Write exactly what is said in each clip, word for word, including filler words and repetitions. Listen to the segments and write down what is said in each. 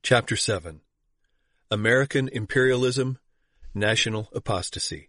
Chapter seven. American Imperialism, National Apostasy.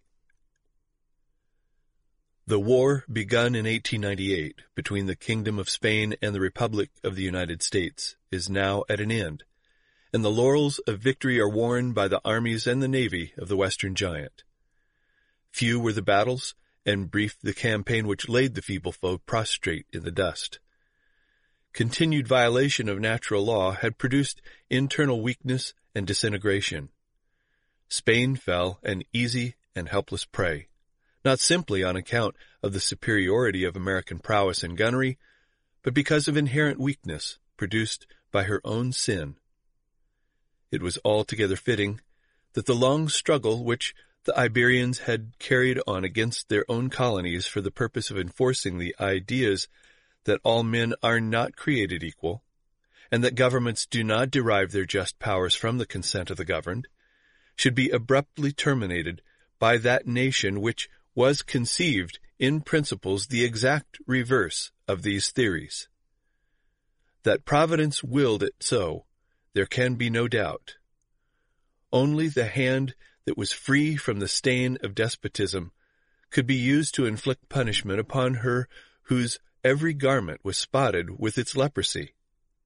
The war begun in eighteen ninety-eight between the Kingdom of Spain and the Republic of the United States is now at an end, and the laurels of victory are worn by the armies and the navy of the Western Giant. Few were the battles, and brief the campaign which laid the feeble foe prostrate in the dust. Continued violation of natural law had produced internal weakness and disintegration. Spain fell an easy and helpless prey, not simply on account of the superiority of American prowess and gunnery, but because of inherent weakness produced by her own sin. It was altogether fitting that the long struggle which the Iberians had carried on against their own colonies for the purpose of enforcing the ideas that all men are not created equal, and that governments do not derive their just powers from the consent of the governed, should be abruptly terminated by that nation which was conceived in principles the exact reverse of these theories. That Providence willed it so, there can be no doubt. Only the hand that was free from the stain of despotism could be used to inflict punishment upon her whose every garment was spotted with its leprosy.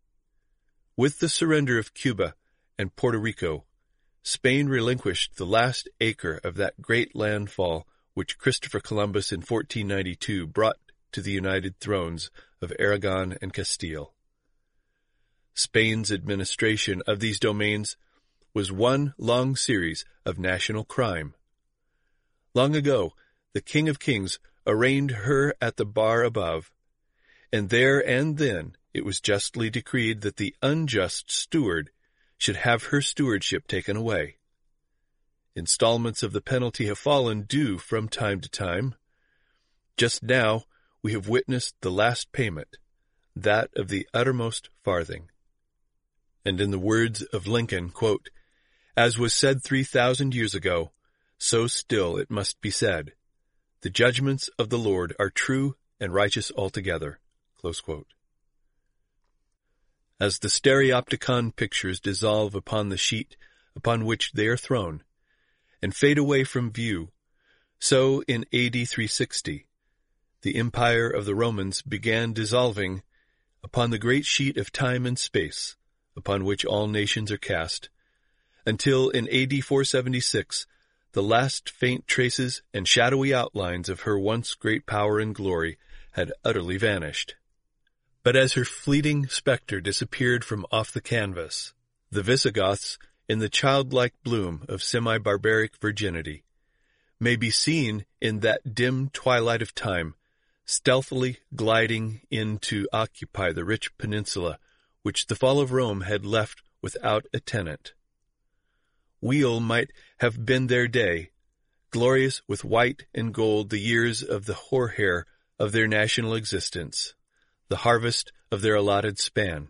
With the surrender of Cuba and Puerto Rico, Spain relinquished the last acre of that great landfall which Christopher Columbus in fourteen ninety-two brought to the united thrones of Aragon and Castile. Spain's administration of these domains was one long series of national crime. Long ago, the King of Kings arraigned her at the bar above, and there and then it was justly decreed that the unjust steward should have her stewardship taken away. Installments of the penalty have fallen due from time to time. Just now we have witnessed the last payment, that of the uttermost farthing. And in the words of Lincoln, quote, "As was said three thousand years ago, so still it must be said. The judgments of the Lord are true and righteous altogether." Close quote. As the stereopticon pictures dissolve upon the sheet upon which they are thrown, and fade away from view, so in A D three sixty, the empire of the Romans began dissolving upon the great sheet of time and space, upon which all nations are cast, until in A D four seventy-six, the last faint traces and shadowy outlines of her once great power and glory had utterly vanished. But as her fleeting spectre disappeared from off the canvas, the Visigoths, in the childlike bloom of semi-barbaric virginity, may be seen in that dim twilight of time, stealthily gliding in to occupy the rich peninsula which the fall of Rome had left without a tenant. Weal might have been their day, glorious with white and gold the years of the hoar-hair of their national existence, the harvest of their allotted span.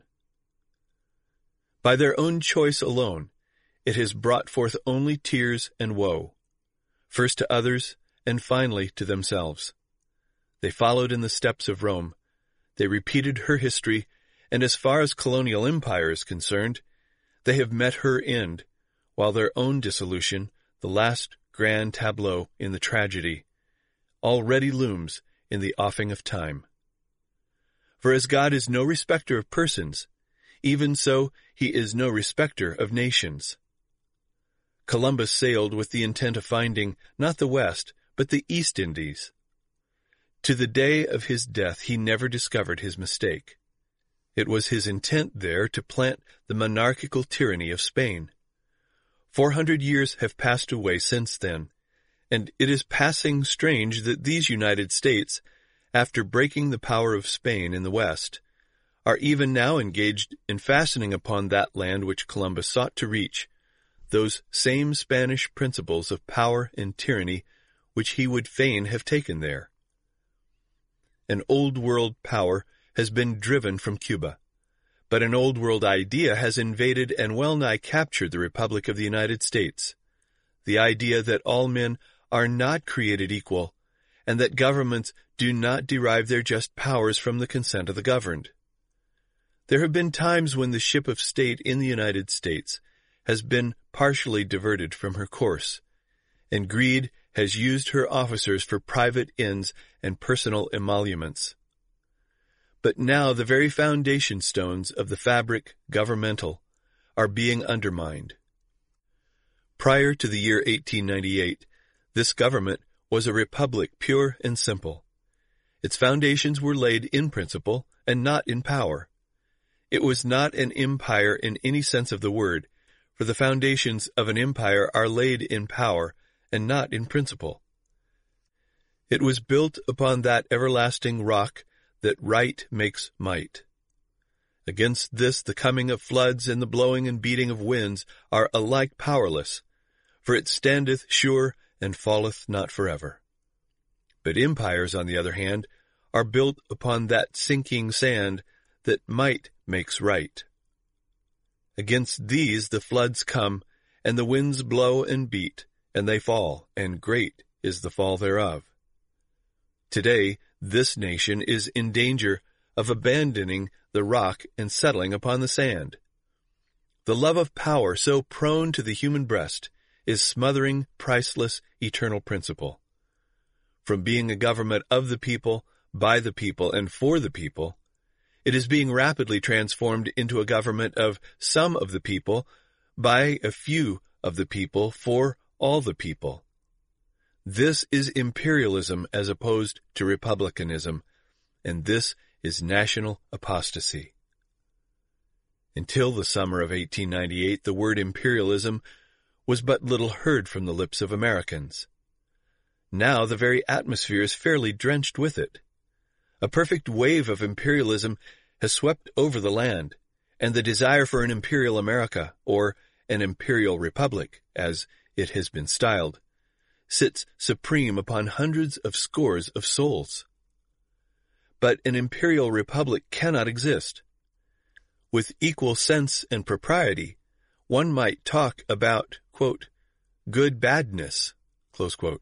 By their own choice alone, it has brought forth only tears and woe, first to others and finally to themselves. They followed in the steps of Rome. They repeated her history, and as far as colonial empire is concerned, they have met her end, while their own dissolution, the last grand tableau in the tragedy, already looms in the offing of time. For as God is no respecter of persons, even so he is no respecter of nations. Columbus sailed with the intent of finding not the West, but the East Indies. To the day of his death he never discovered his mistake. It was his intent there to plant the monarchical tyranny of Spain. Four hundred years have passed away since then, and it is passing strange that these United States, after breaking the power of Spain in the West, are even now engaged in fastening upon that land which Columbus sought to reach those same Spanish principles of power and tyranny which he would fain have taken there. An old-world power has been driven from Cuba, but an old-world idea has invaded and well-nigh captured the Republic of the United States, the idea that all men are not created equal, and that governments do not derive their just powers from the consent of the governed. There have been times when the ship of state in the United States has been partially diverted from her course, and greed has used her officers for private ends and personal emoluments. But now the very foundation stones of the fabric governmental are being undermined. Prior to the year eighteen ninety-eight, this government was a republic pure and simple. Its foundations were laid in principle and not in power. It was not an empire in any sense of the word, for the foundations of an empire are laid in power and not in principle. It was built upon that everlasting rock that right makes might. Against this the coming of floods and the blowing and beating of winds are alike powerless, for it standeth sure and falleth not forever. But empires, on the other hand, are built upon that sinking sand that might makes right. Against these the floods come, and the winds blow and beat, and they fall, and great is the fall thereof. Today, this nation is in danger of abandoning the rock and settling upon the sand. The love of power, so prone to the human breast, is smothering priceless eternal principle. From being a government of the people, by the people, and for the people, it is being rapidly transformed into a government of some of the people, by a few of the people, for all the people. This is imperialism as opposed to republicanism, and this is national apostasy. Until the summer of eighteen ninety-eight, the word imperialism was but little heard from the lips of Americans. Now the very atmosphere is fairly drenched with it. A perfect wave of imperialism has swept over the land, and the desire for an imperial America, or an imperial republic, as it has been styled, sits supreme upon hundreds of scores of souls. But an imperial republic cannot exist. With equal sense and propriety, one might talk about, quote, good badness, close quote.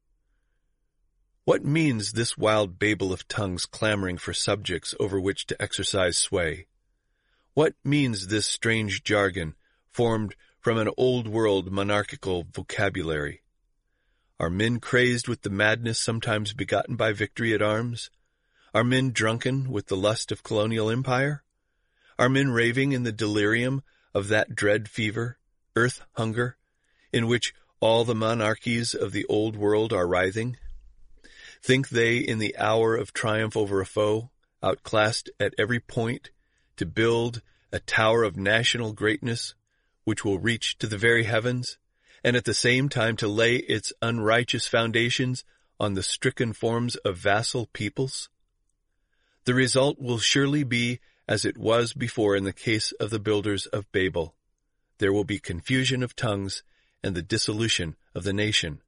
What means this wild babel of tongues clamoring for subjects over which to exercise sway? What means this strange jargon formed from an old-world monarchical vocabulary? Are men crazed with the madness sometimes begotten by victory at arms? Are men drunken with the lust of colonial empire? Are men raving in the delirium of that dread fever, earth hunger, in which all the monarchies of the old world are writhing? Think they in the hour of triumph over a foe, outclassed at every point, to build a tower of national greatness, which will reach to the very heavens, and at the same time to lay its unrighteous foundations on the stricken forms of vassal peoples? The result will surely be as it was before in the case of the builders of Babel. There will be confusion of tongues and the dissolution of the nation.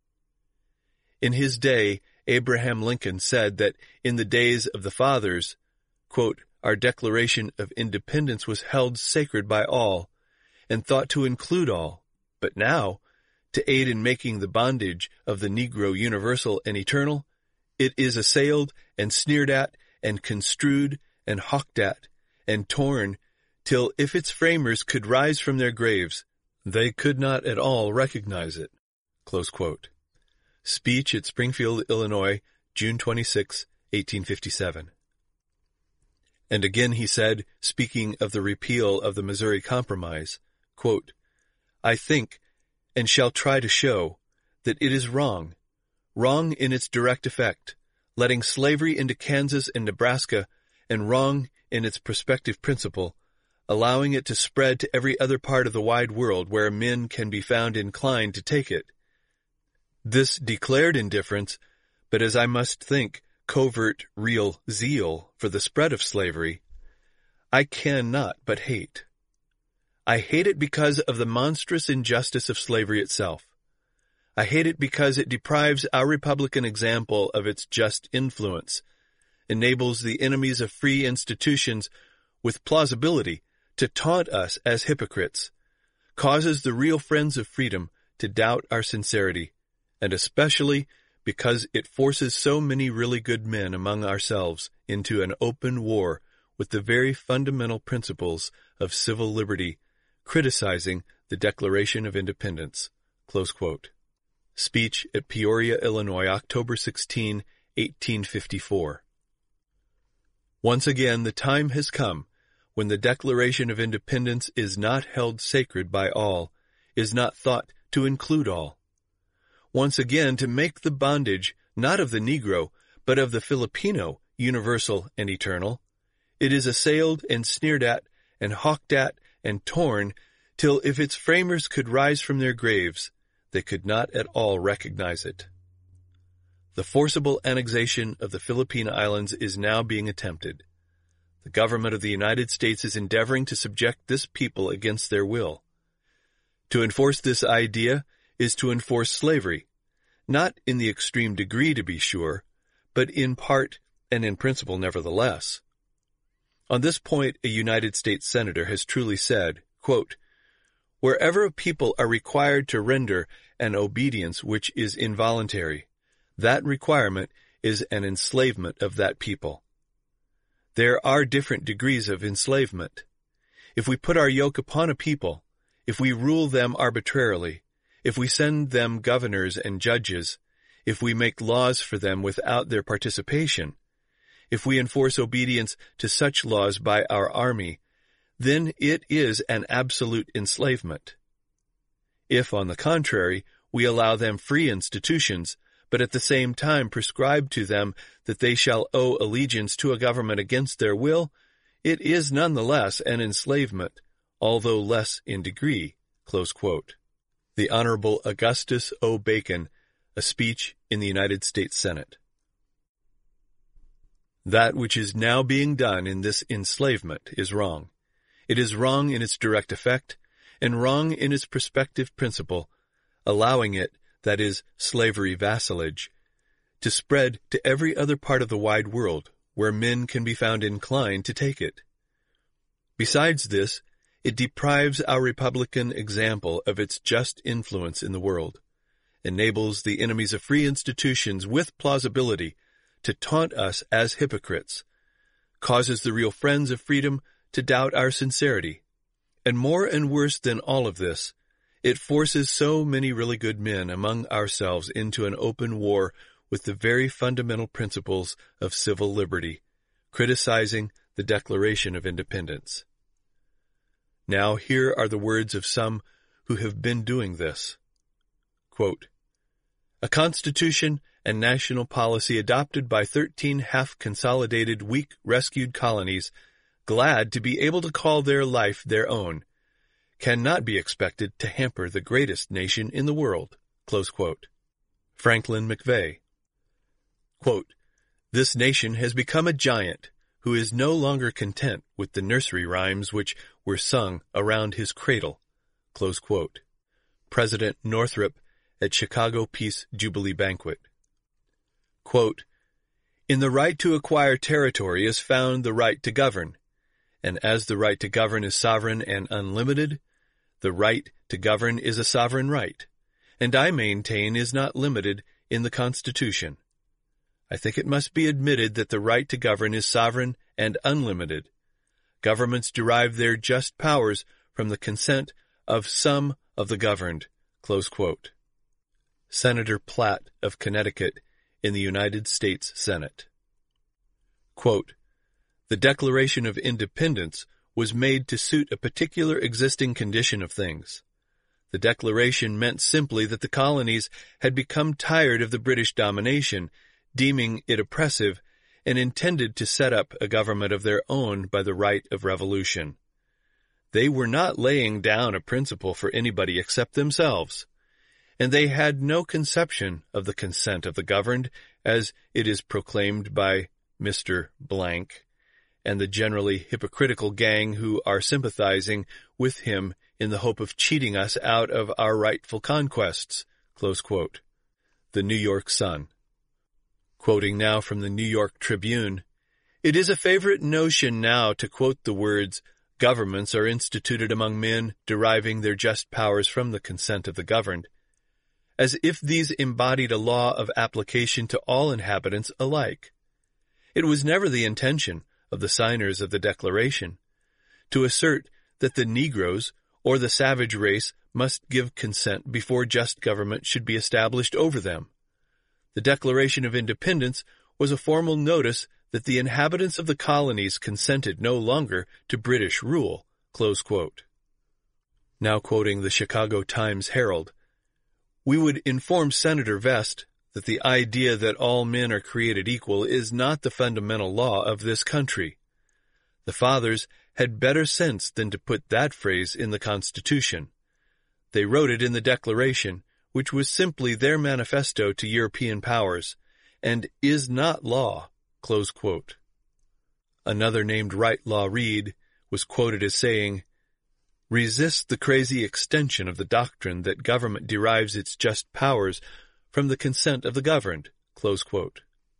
In his day, Abraham Lincoln said that in the days of the fathers, quote, our Declaration of Independence was held sacred by all, and thought to include all, but now, to aid in making the bondage of the Negro universal and eternal, it is assailed and sneered at and construed and hawked at and torn, till if its framers could rise from their graves, they could not at all recognize it. Close quote. Speech at Springfield, Illinois, June twenty-sixth, eighteen fifty-seven. And again he said, speaking of the repeal of the Missouri Compromise, quote, I think, and shall try to show, that it is wrong, wrong in its direct effect, letting slavery into Kansas and Nebraska, and wrong in its prospective principle, allowing it to spread to every other part of the wide world where men can be found inclined to take it. This declared indifference, but as I must think, covert, real zeal for the spread of slavery, I cannot but hate. I hate it because of the monstrous injustice of slavery itself. I hate it because it deprives our Republican example of its just influence, enables the enemies of free institutions with plausibility to taunt us as hypocrites, causes the real friends of freedom to doubt our sincerity, and especially because it forces so many really good men among ourselves into an open war with the very fundamental principles of civil liberty, criticizing the Declaration of Independence." Close quote. Speech at Peoria, Illinois, October sixteenth, eighteen fifty-four. Once again, the time has come when the Declaration of Independence is not held sacred by all, is not thought to include all. Once again, to make the bondage not of the Negro, but of the Filipino, universal and eternal, it is assailed and sneered at and hawked at and torn, till if its framers could rise from their graves, they could not at all recognize it. The forcible annexation of the Philippine Islands is now being attempted. The government of the United States is endeavoring to subject this people against their will. To enforce this idea is to enforce slavery, not in the extreme degree to be sure, but in part and in principle nevertheless. On this point, a United States Senator has truly said, quote, "Wherever a people are required to render an obedience which is involuntary, that requirement is an enslavement of that people." There are different degrees of enslavement. If we put our yoke upon a people, if we rule them arbitrarily, if we send them governors and judges, if we make laws for them without their participation, if we enforce obedience to such laws by our army, then it is an absolute enslavement. If, on the contrary, we allow them free institutions, but at the same time prescribe to them that they shall owe allegiance to a government against their will, it is nonetheless an enslavement, although less in degree. Close quote. The Honorable Augustus O. Bacon, a speech in the United States Senate. That which is now being done in this enslavement is wrong. It is wrong in its direct effect, and wrong in its prospective principle, allowing it, that is, slavery vassalage, to spread to every other part of the wide world where men can be found inclined to take it. Besides this, it deprives our republican example of its just influence in the world, enables the enemies of free institutions with plausibility to taunt us as hypocrites, causes the real friends of freedom to doubt our sincerity, and more and worse than all of this, it forces so many really good men among ourselves into an open war with the very fundamental principles of civil liberty, criticizing the Declaration of Independence. Now here are the words of some who have been doing this. Quote, "A constitution and national policy adopted by thirteen half-consolidated, weak, rescued colonies, glad to be able to call their life their own, cannot be expected to hamper the greatest nation in the world." Close quote. Franklin McVeigh. Quote, "This nation has become a giant who is no longer content with the nursery rhymes which were sung around his cradle." Close quote. President Northrop at Chicago Peace Jubilee Banquet. Quote, "In the right to acquire territory is found the right to govern, and as the right to govern is sovereign and unlimited, the right to govern is a sovereign right, and I maintain is not limited in the Constitution. I think it must be admitted that the right to govern is sovereign and unlimited. Governments derive their just powers from the consent of some of the governed." Close quote. Senator Platt of Connecticut in the United States Senate. Quote, "The Declaration of Independence was made to suit a particular existing condition of things. The Declaration meant simply that the colonies had become tired of the British domination, deeming it oppressive, and intended to set up a government of their own by the right of revolution. They were not laying down a principle for anybody except themselves, and they had no conception of the consent of the governed, as it is proclaimed by Mister Blank and the generally hypocritical gang who are sympathizing with him in the hope of cheating us out of our rightful conquests." Close quote. The New York Sun. Quoting now from the New York Tribune, "It is a favorite notion now to quote the words, 'Governments are instituted among men deriving their just powers from the consent of the governed,' as if these embodied a law of application to all inhabitants alike. It was never the intention of the signers of the Declaration, to assert that the Negroes or the savage race must give consent before just government should be established over them. The Declaration of Independence was a formal notice that the inhabitants of the colonies consented no longer to British rule. Close quote. Now quoting the Chicago Times-Herald, we would inform Senator Vest that the idea that all men are created equal is not the fundamental law of this country. The fathers had better sense than to put that phrase in the Constitution. They wrote it in the Declaration, which was simply their manifesto to European powers, and is not law. Close quote. Another named Wright-Law Reid was quoted as saying, "Resist the crazy extension of the doctrine that government derives its just powers from the consent of the governed." Close quote.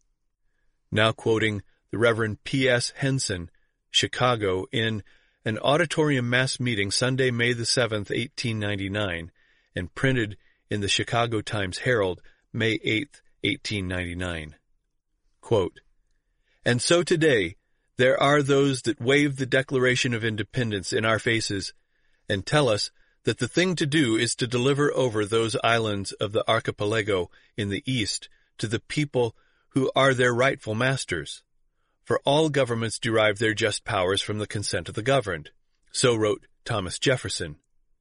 Now quoting the Reverend P S Henson, Chicago, in an auditorium mass meeting Sunday, May the seventh, eighteen ninety-nine, and printed in the Chicago Times-Herald, May eighth, eighteen ninety-nine. Quote, "And so today there are those that wave the Declaration of Independence in our faces and tell us that the thing to do is to deliver over those islands of the archipelago in the east to the people who are their rightful masters. For all governments derive their just powers from the consent of the governed." So wrote Thomas Jefferson.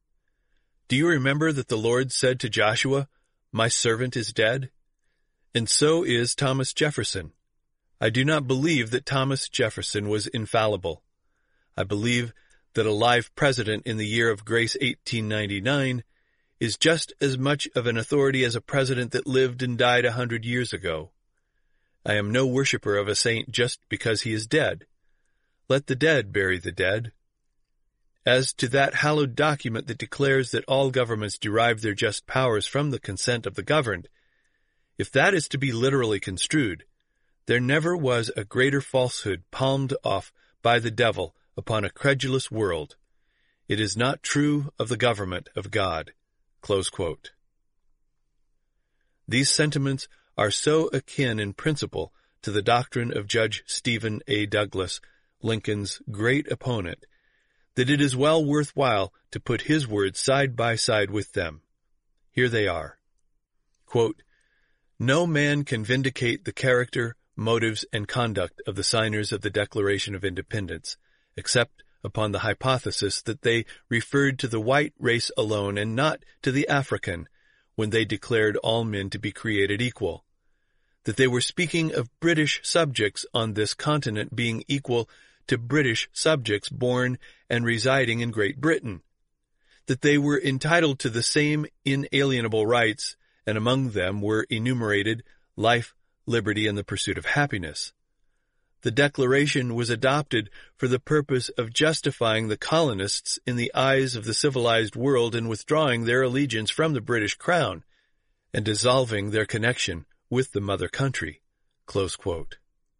Do you remember that the Lord said to Joshua, "My servant is dead"? And so is Thomas Jefferson. I do not believe that Thomas Jefferson was infallible. I believe that a live president in the year of grace eighteen ninety-nine is just as much of an authority as a president that lived and died a hundred years ago. I am no worshipper of a saint just because he is dead. Let the dead bury the dead. As to that hallowed document that declares that all governments derive their just powers from the consent of the governed, if that is to be literally construed, there never was a greater falsehood palmed off by the devil upon a credulous world. It is not true of the government of God. Close quote. These sentiments are so akin in principle to the doctrine of Judge Stephen A. Douglas, Lincoln's great opponent, that it is well worthwhile to put his words side by side with them. Here they are. Quote, "No man can vindicate the character, motives, and conduct of the signers of the Declaration of Independence, except upon the hypothesis that they referred to the white race alone and not to the African, when they declared all men to be created equal, that they were speaking of British subjects on this continent being equal to British subjects born and residing in Great Britain, that they were entitled to the same inalienable rights, and among them were enumerated life, liberty, and the pursuit of happiness. The Declaration was adopted for the purpose of justifying the colonists in the eyes of the civilized world and withdrawing their allegiance from the British Crown and dissolving their connection with the mother country." Close quote.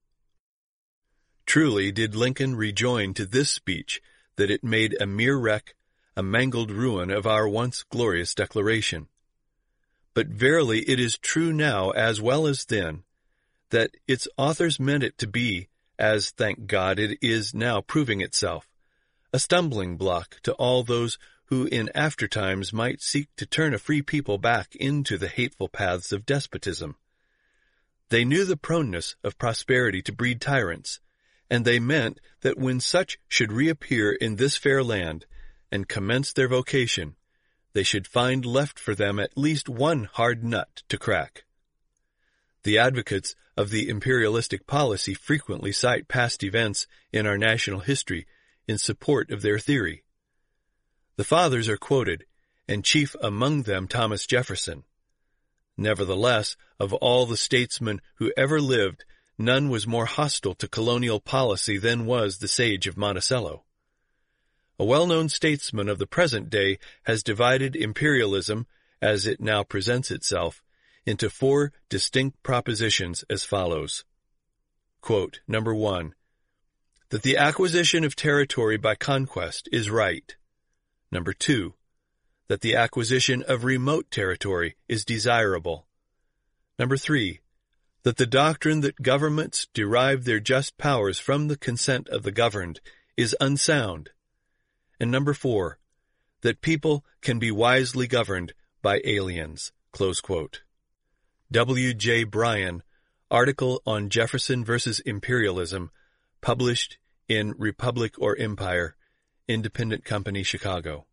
Truly did Lincoln rejoin to this speech that it made a mere wreck, a mangled ruin of our once glorious Declaration. But verily it is true now as well as then, that its authors meant it to be, as, thank God, it is now proving itself, a stumbling block to all those who in after times might seek to turn a free people back into the hateful paths of despotism. They knew the proneness of prosperity to breed tyrants, and they meant that when such should reappear in this fair land and commence their vocation, they should find left for them at least one hard nut to crack. The advocates of the imperialistic policy frequently cite past events in our national history in support of their theory. The fathers are quoted, and chief among them Thomas Jefferson. Nevertheless, of all the statesmen who ever lived, none was more hostile to colonial policy than was the sage of Monticello. A well-known statesman of the present day has divided imperialism, as it now presents itself, into four distinct propositions as follows. Quote, number one, that the acquisition of territory by conquest is right. Number two, that the acquisition of remote territory is desirable. Number three, that the doctrine that governments derive their just powers from the consent of the governed is unsound. And number four, that people can be wisely governed by aliens. Close quote. W J Bryan, article on Jefferson versus Imperialism, published in Republic or Empire, Independent Company, Chicago.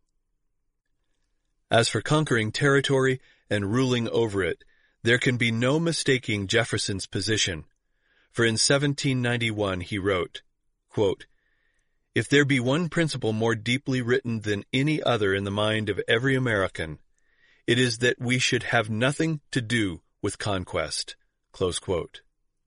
As for conquering territory and ruling over it, there can be no mistaking Jefferson's position, for in seventeen ninety-one he wrote, quote, "If there be one principle more deeply written than any other in the mind of every American, it is that we should have nothing to do with conquest." Close quote.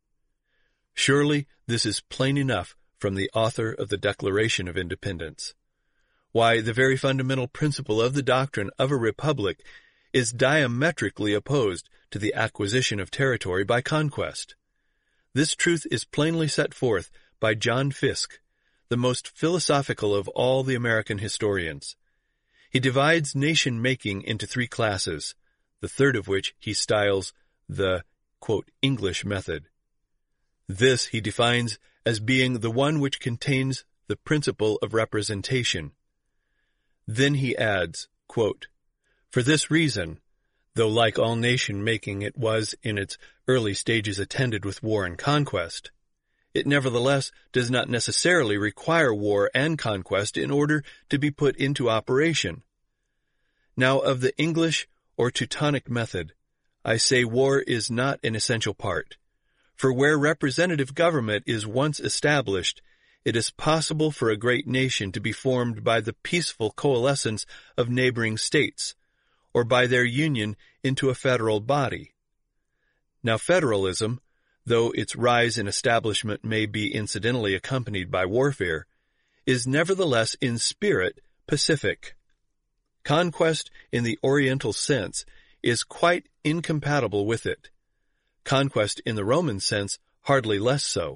Surely this is plain enough from the author of the Declaration of Independence. Why, the very fundamental principle of the doctrine of a republic is diametrically opposed to the acquisition of territory by conquest. This truth is plainly set forth by John Fiske, the most philosophical of all the American historians. He divides nation-making into three classes, the third of which he styles the, quote, English method. This he defines as being the one which contains the principle of representation. Then he adds, quote, "For this reason, though like all nation-making it was in its early stages attended with war and conquest, it nevertheless does not necessarily require war and conquest in order to be put into operation. Now of the English or Teutonic method, I say war is not an essential part, for where representative government is once established, it is possible for a great nation to be formed by the peaceful coalescence of neighboring states, or by their union into a federal body. Now federalism, though its rise and establishment may be incidentally accompanied by warfare, is nevertheless in spirit pacific. Conquest in the Oriental sense is quite incompatible with it. Conquest in the Roman sense hardly less so.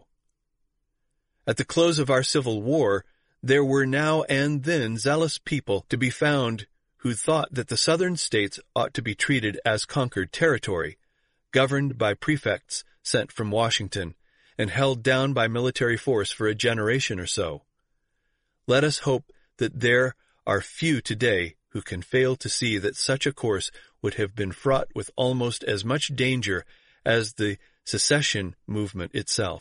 At the close of our Civil War, there were now and then zealous people to be found who thought that the southern states ought to be treated as conquered territory, governed by prefects sent from Washington, and held down by military force for a generation or so. Let us hope that there are few today who can fail to see that such a course would have been fraught with almost as much danger as the secession movement itself.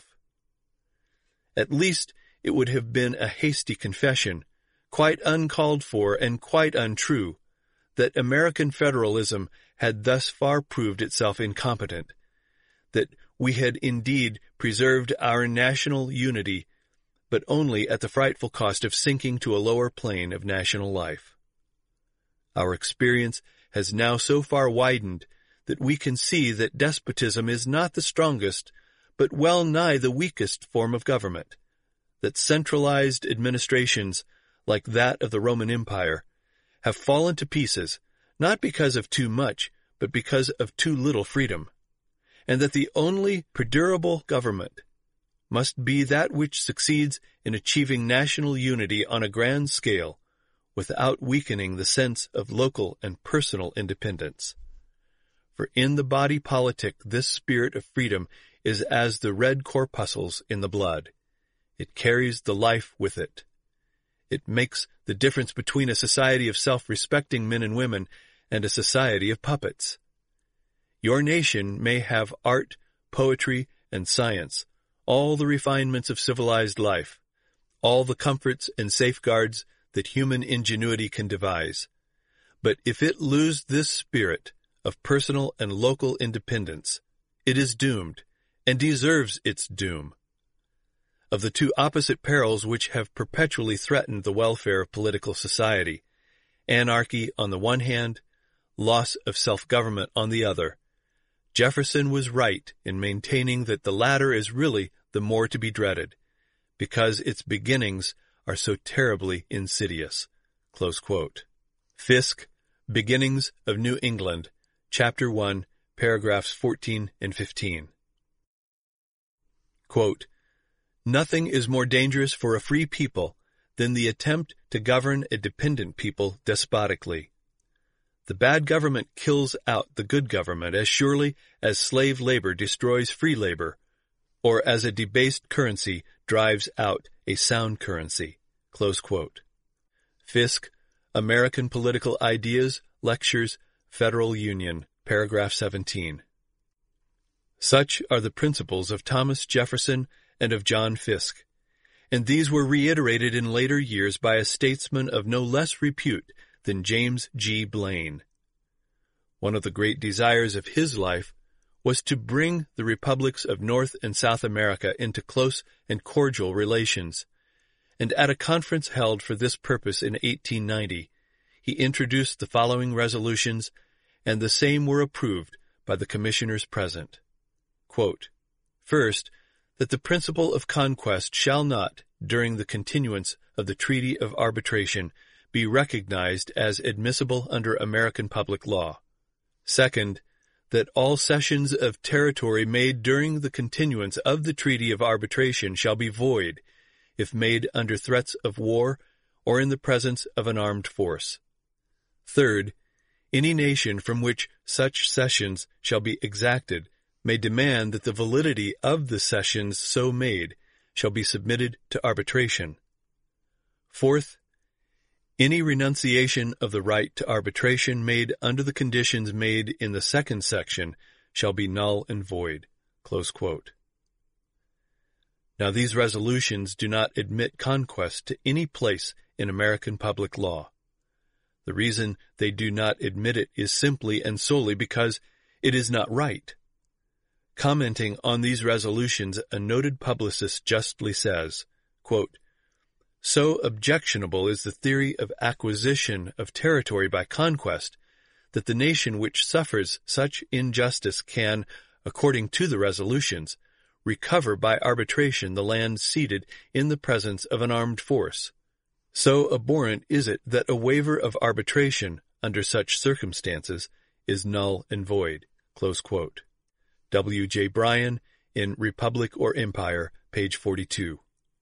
At least it would have been a hasty confession, quite uncalled for and quite untrue, that American federalism had thus far proved itself incompetent, that we had indeed preserved our national unity, but only at the frightful cost of sinking to a lower plane of national life. Our experience has now so far widened that we can see that despotism is not the strongest, but well nigh the weakest form of government, that centralized administrations, like that of the Roman Empire, have fallen to pieces, not because of too much, but because of too little freedom, and that the only perdurable government must be that which succeeds in achieving national unity on a grand scale, without weakening the sense of local and personal independence. For in the body politic this spirit of freedom is as the red corpuscles in the blood. It carries the life with it. It makes the difference between a society of self-respecting men and women and a society of puppets. Your nation may have art, poetry, and science, all the refinements of civilized life, all the comforts and safeguards that human ingenuity can devise. But if it lose this spirit of personal and local independence, it is doomed, and deserves its doom. Of the two opposite perils which have perpetually threatened the welfare of political society, anarchy on the one hand, loss of self-government on the other, Jefferson was right in maintaining that the latter is really the more to be dreaded, because its beginnings are so terribly insidious. Close quote. Fiske, Beginnings of New England, Chapter one, paragraphs fourteen and fifteen. Quote, "Nothing is more dangerous for a free people than the attempt to govern a dependent people despotically. The bad government kills out the good government as surely as slave labor destroys free labor, or as a debased currency drives out a sound currency." Close quote. Fisk, American Political Ideas, Lectures, Federal Union, paragraph seventeen. Such are the principles of Thomas Jefferson and of John Fiske, and these were reiterated in later years by a statesman of no less repute than James G. Blaine. One of the great desires of his life was to bring the republics of North and South America into close and cordial relations, and at a conference held for this purpose in eighteen ninety, he introduced the following resolutions, and the same were approved by the commissioners present. Quote, "First, that the principle of conquest shall not, during the continuance of the treaty of arbitration, be recognized as admissible under American public law. Second, that all cessions of territory made during the continuance of the treaty of arbitration shall be void, if made under threats of war or in the presence of an armed force. Third, any nation from which such cessions shall be exacted may demand that the validity of the cessions so made shall be submitted to arbitration. Fourth, any renunciation of the right to arbitration made under the conditions made in the second section shall be null and void." Close quote. Now these resolutions do not admit conquest to any place in American public law. The reason they do not admit it is simply and solely because it is not right. Commenting on these resolutions, a noted publicist justly says, quote, "So objectionable is the theory of acquisition of territory by conquest that the nation which suffers such injustice can, according to the resolutions, recover by arbitration the land ceded in the presence of an armed force. So abhorrent is it that a waiver of arbitration under such circumstances is null and void." Close quote. W J Bryan in Republic or Empire, page forty-two.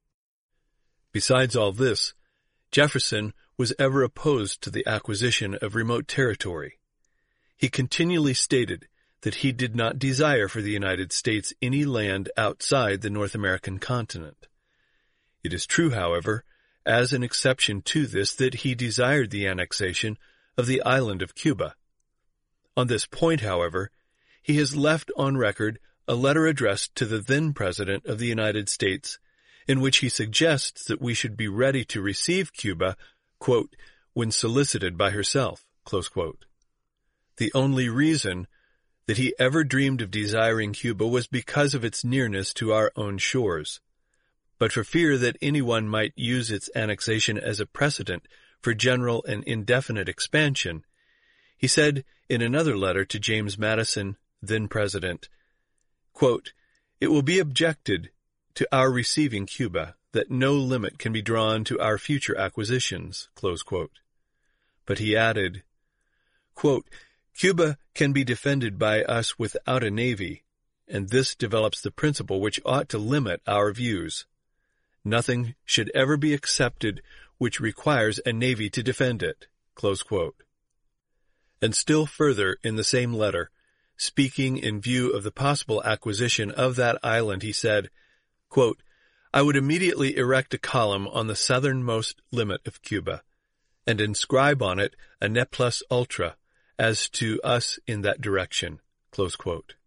Besides all this, Jefferson was ever opposed to the acquisition of remote territory. He continually stated that he did not desire for the United States any land outside the North American continent. It is true, however, as an exception to this, that he desired the annexation of the island of Cuba. On this point, however, he has left on record a letter addressed to the then President of the United States, in which he suggests that we should be ready to receive Cuba, quote, "when solicited by herself," close quote. The only reason that he ever dreamed of desiring Cuba was because of its nearness to our own shores. But for fear that anyone might use its annexation as a precedent for general and indefinite expansion, he said in another letter to James Madison, then President, quote, "It will be objected to our receiving Cuba that no limit can be drawn to our future acquisitions," close quote. But he added, quote, "Cuba can be defended by us without a navy, and this develops the principle which ought to limit our views. Nothing should ever be accepted which requires a navy to defend it," close quote. And still further in the same letter, speaking in view of the possible acquisition of that island, he said, quote, "I would immediately erect a column on the southernmost limit of Cuba, and inscribe on it a ne plus ultra as to us in that direction," close quote.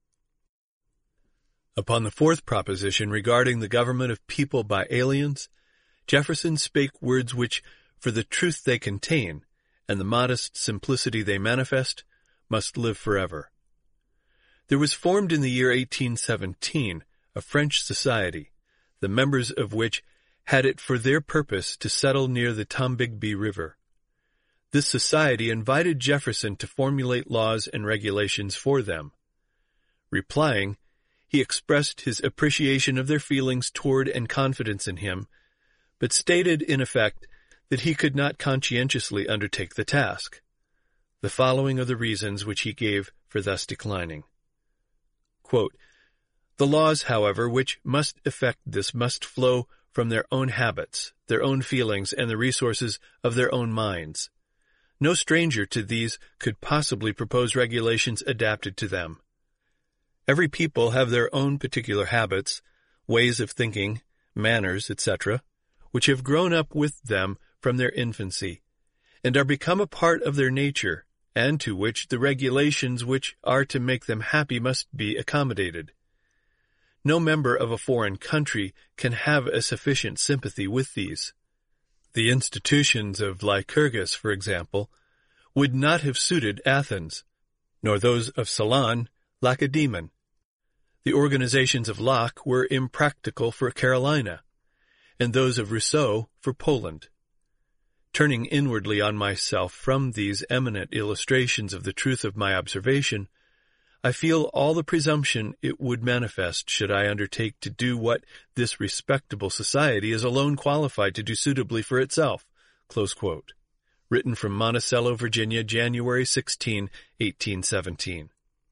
Upon the fourth proposition regarding the government of people by aliens, Jefferson spake words which, for the truth they contain, and the modest simplicity they manifest, must live forever. There was formed in the year eighteen seventeen a French society, the members of which had it for their purpose to settle near the Tombigbee River. This society invited Jefferson to formulate laws and regulations for them. Replying, he expressed his appreciation of their feelings toward and confidence in him, but stated in effect that he could not conscientiously undertake the task. The following are the reasons which he gave for thus declining. Quote, "The laws, however, which must effect this must flow from their own habits, their own feelings, and the resources of their own minds. No stranger to these could possibly propose regulations adapted to them. Every people have their own particular habits, ways of thinking, manners, et cetera, which have grown up with them from their infancy, and are become a part of their nature, and to which the regulations which are to make them happy must be accommodated. No member of a foreign country can have a sufficient sympathy with these. The institutions of Lycurgus, for example, would not have suited Athens, nor those of Solon, Lacedaemon. The organizations of Locke were impractical for Carolina, and those of Rousseau for Poland. Turning inwardly on myself from these eminent illustrations of the truth of my observation, I feel all the presumption it would manifest should I undertake to do what this respectable society is alone qualified to do suitably for itself." Close quote. Written from Monticello, Virginia, January sixteenth, eighteen seventeen.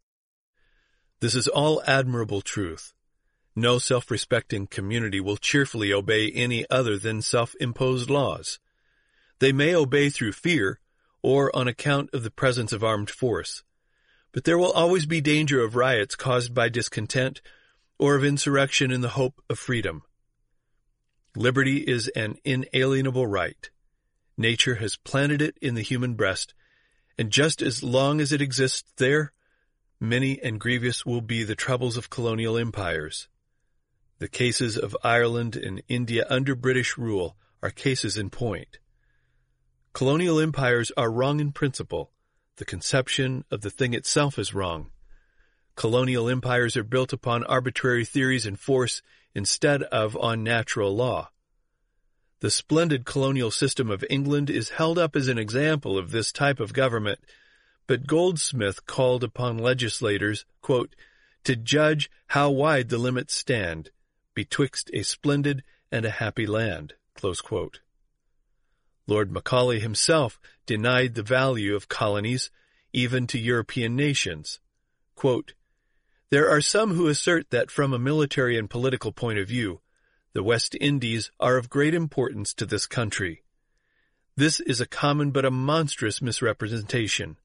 This is all admirable truth. No self-respecting community will cheerfully obey any other than self-imposed laws. They may obey through fear or on account of the presence of armed force, but there will always be danger of riots caused by discontent or of insurrection in the hope of freedom. Liberty is an inalienable right. Nature has planted it in the human breast, and just as long as it exists there, many and grievous will be the troubles of colonial empires. The cases of Ireland and India under British rule are cases in point. Colonial empires are wrong in principle. The conception of the thing itself is wrong. Colonial empires are built upon arbitrary theories and force instead of on natural law. The splendid colonial system of England is held up as an example of this type of government, but Goldsmith called upon legislators, quote, "to judge how wide the limits stand betwixt a splendid and a happy land." Close quote. Lord Macaulay himself denied the value of colonies even to European nations. Quote, "There are some who assert that from a military and political point of view, the West Indies are of great importance to this country. This is a common but a monstrous misrepresentation.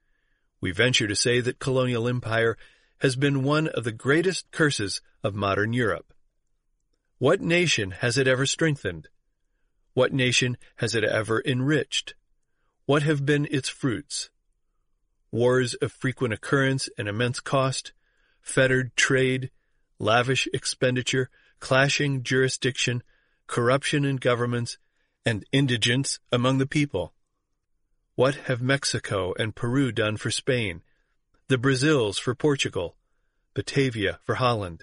We venture to say that colonial empire has been one of the greatest curses of modern Europe. What nation has it ever strengthened? What nation has it ever enriched? What have been its fruits? Wars of frequent occurrence and immense cost, fettered trade, lavish expenditure, clashing jurisdiction, corruption in governments, and indigence among the people. What have Mexico and Peru done for Spain, the Brazils for Portugal, Batavia for Holland?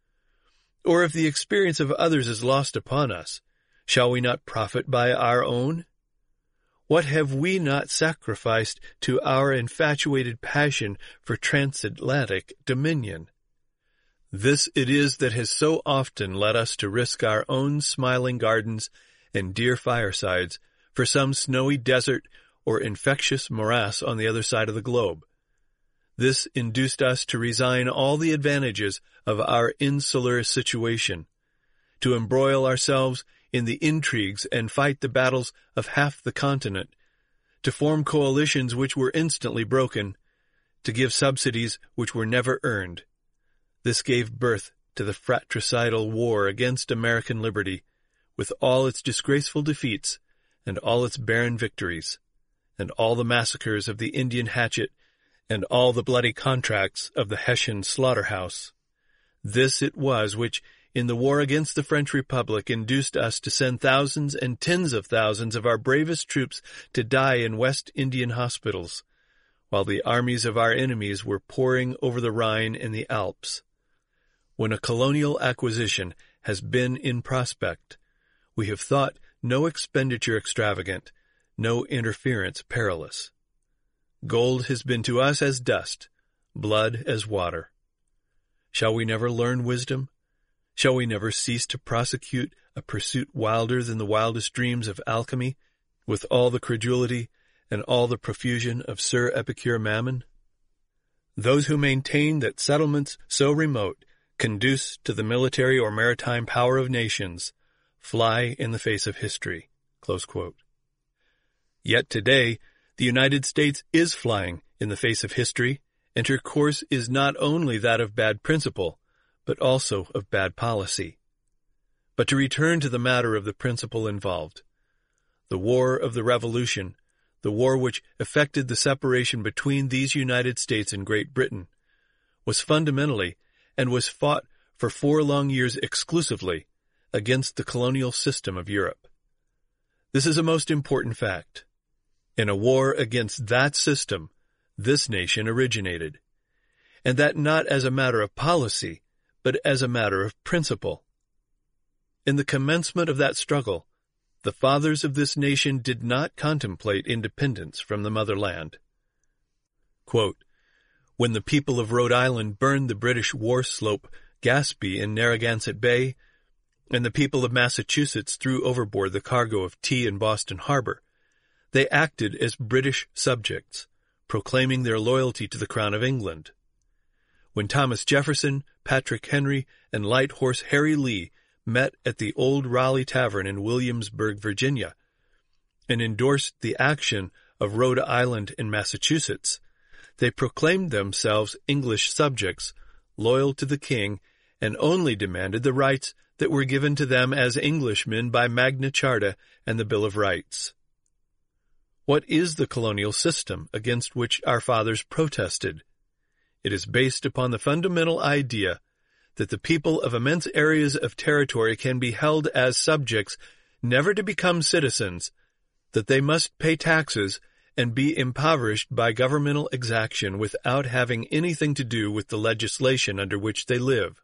Or if the experience of others is lost upon us, shall we not profit by our own? What have we not sacrificed to our infatuated passion for transatlantic dominion? This it is that has so often led us to risk our own smiling gardens and dear firesides for some snowy desert or infectious morass on the other side of the globe. This induced us to resign all the advantages of our insular situation, to embroil ourselves in the intrigues and fight the battles of half the continent, to form coalitions which were instantly broken, to give subsidies which were never earned. This gave birth to the fratricidal war against American liberty, with all its disgraceful defeats and all its barren victories, and all the massacres of the Indian hatchet and all the bloody contracts of the Hessian slaughterhouse. This it was which, in the war against the French Republic, induced us to send thousands and tens of thousands of our bravest troops to die in West Indian hospitals, while the armies of our enemies were pouring over the Rhine and the Alps. When a colonial acquisition has been in prospect, we have thought no expenditure extravagant, no interference perilous. Gold has been to us as dust, blood as water. Shall we never learn wisdom? Shall we never cease to prosecute a pursuit wilder than the wildest dreams of alchemy, with all the credulity and all the profusion of Sir Epicure Mammon? Those who maintain that settlements so remote conduce to the military or maritime power of nations fly in the face of history. Close quote. Yet today, The United States is flying in the face of history, and her course is not only that of bad principle, but also of bad policy. But to return to the matter of the principle involved, the War of the Revolution, the war which effected the separation between these United States and Great Britain, was fundamentally and was fought for four long years exclusively against the colonial system of Europe. This is a most important fact. In a war against that system, this nation originated, and that not as a matter of policy, but as a matter of principle. In the commencement of that struggle, the fathers of this nation did not contemplate independence from the motherland. Quote, "When the people of Rhode Island burned the British war sloop Gaspee in Narragansett Bay, and the people of Massachusetts threw overboard the cargo of tea in Boston Harbor, they acted as British subjects, proclaiming their loyalty to the Crown of England. When Thomas Jefferson, Patrick Henry, and Light Horse Harry Lee met at the Old Raleigh Tavern in Williamsburg, Virginia, and endorsed the action of Rhode Island and Massachusetts, they proclaimed themselves English subjects, loyal to the king, and only demanded the rights that were given to them as Englishmen by Magna Charta and the Bill of Rights. What is the colonial system against which our fathers protested? It is based upon the fundamental idea that the people of immense areas of territory can be held as subjects, never to become citizens, that they must pay taxes and be impoverished by governmental exaction without having anything to do with the legislation under which they live.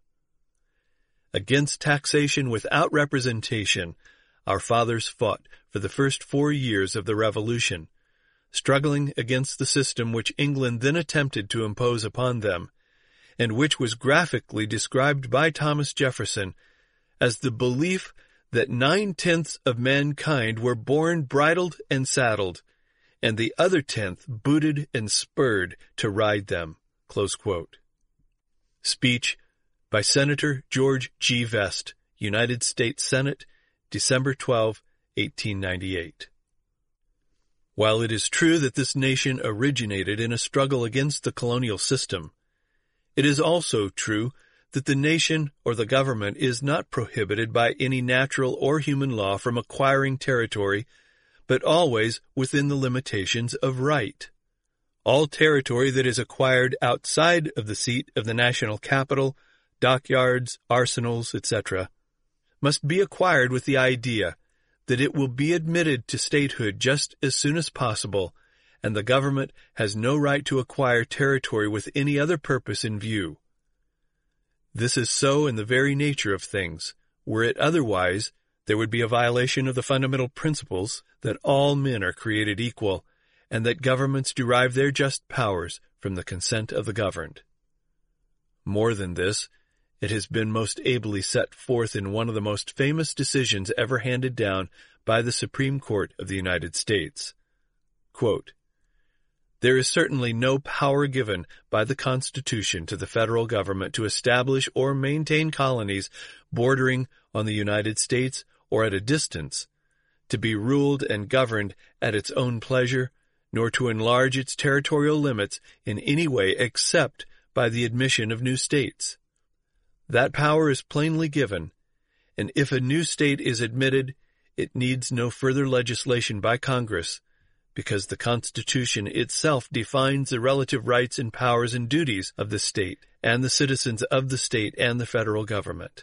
Against taxation without representation, our fathers fought for the first four years of the Revolution, struggling against the system which England then attempted to impose upon them, and which was graphically described by Thomas Jefferson as the belief that nine-tenths of mankind were born bridled and saddled, and the other tenth booted and spurred to ride them." Close quote. Speech by Senator George G. Vest, United States Senate, December twelfth, eighteen ninety-eight. While it is true that this nation originated in a struggle against the colonial system, it is also true that the nation or the government is not prohibited by any natural or human law from acquiring territory, but always within the limitations of right. All territory that is acquired outside of the seat of the national capital, dockyards, arsenals, et cetera, must be acquired with the idea that it will be admitted to statehood just as soon as possible, and the government has no right to acquire territory with any other purpose in view. This is so in the very nature of things. Were it otherwise, there would be a violation of the fundamental principles that all men are created equal, and that governments derive their just powers from the consent of the governed. More than this, it has been most ably set forth in one of the most famous decisions ever handed down by the Supreme Court of the United States. Quote, "There is certainly no power given by the Constitution to the federal government to establish or maintain colonies bordering on the United States or at a distance, to be ruled and governed at its own pleasure, nor to enlarge its territorial limits in any way except by the admission of new states. That power is plainly given, and if a new state is admitted, it needs no further legislation by Congress, because the Constitution itself defines the relative rights and powers and duties of the state and the citizens of the state and the federal government.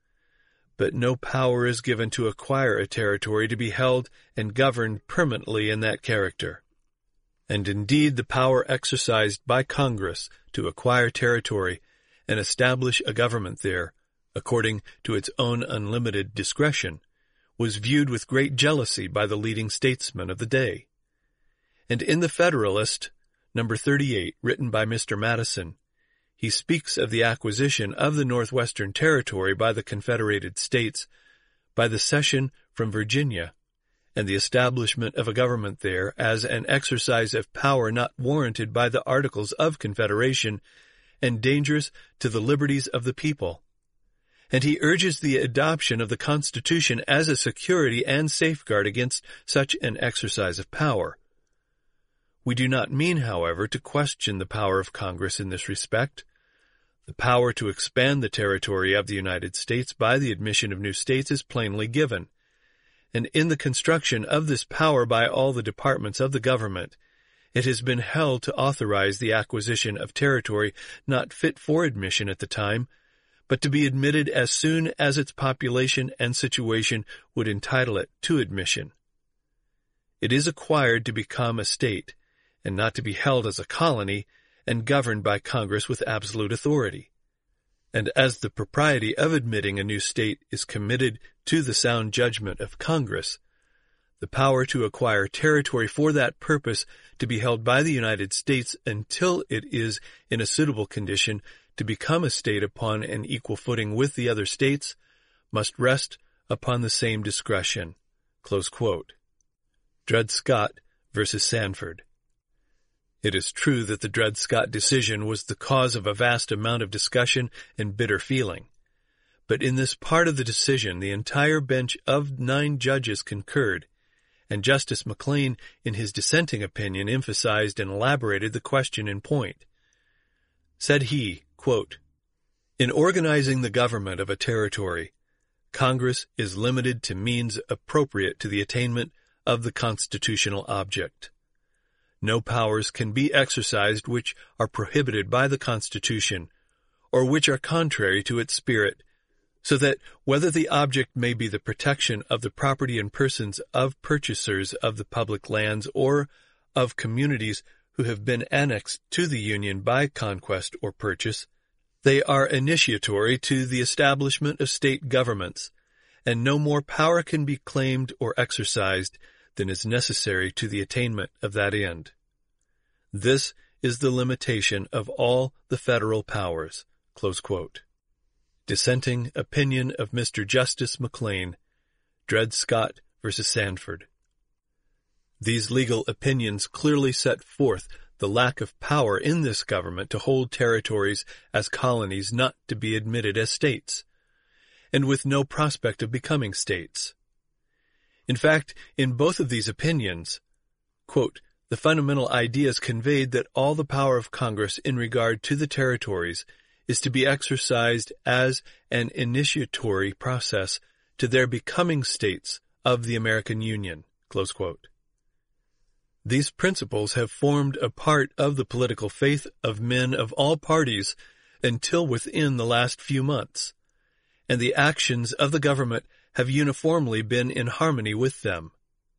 But no power is given to acquire a territory to be held and governed permanently in that character. And indeed the power exercised by Congress to acquire territory and establish a government there, according to its own unlimited discretion, was viewed with great jealousy by the leading statesmen of the day. And in the Federalist, number thirty-eight, written by Mister Madison, he speaks of the acquisition of the Northwestern Territory by the Confederated States, by the cession from Virginia, and the establishment of a government there as an exercise of power not warranted by the Articles of Confederation and dangerous to the liberties of the people. And he urges the adoption of the Constitution as a security and safeguard against such an exercise of power. We do not mean, however, to question the power of Congress in this respect. The power to expand the territory of the United States by the admission of new states is plainly given, and in the construction of this power by all the departments of the government, it has been held to authorize the acquisition of territory not fit for admission at the time, but to be admitted as soon as its population and situation would entitle it to admission. It is acquired to become a state, and not to be held as a colony and governed by Congress with absolute authority. And as the propriety of admitting a new state is committed to the sound judgment of Congress, the power to acquire territory for that purpose to be held by the United States until it is in a suitable condition to become a state upon an equal footing with the other states must rest upon the same discretion. Close quote. Dred Scott versus Sandford. It is true that the Dred Scott decision was the cause of a vast amount of discussion and bitter feeling. But in this part of the decision, the entire bench of nine judges concurred, and Justice McLean, in his dissenting opinion, emphasized and elaborated the question in point. Said he, quote, "In organizing the government of a territory, Congress is limited to means appropriate to the attainment of the constitutional object. No powers can be exercised which are prohibited by the Constitution, or which are contrary to its spirit, so that whether the object may be the protection of the property and persons of purchasers of the public lands or of communities who have been annexed to the Union by conquest or purchase, they are initiatory to the establishment of state governments, and no more power can be claimed or exercised than is necessary to the attainment of that end. This is the limitation of all the federal powers." Close quote. Dissenting opinion of Mister Justice McLean, Dred Scott versus Sandford. These legal opinions clearly set forth the lack of power in this government to hold territories as colonies not to be admitted as states, and with no prospect of becoming states. In fact, in both of these opinions, quote, "the fundamental idea is conveyed that all the power of Congress in regard to the territories is to be exercised as an initiatory process to their becoming states of the American Union." Close quote. These principles have formed a part of the political faith of men of all parties until within the last few months, and the actions of the government have uniformly been in harmony with them.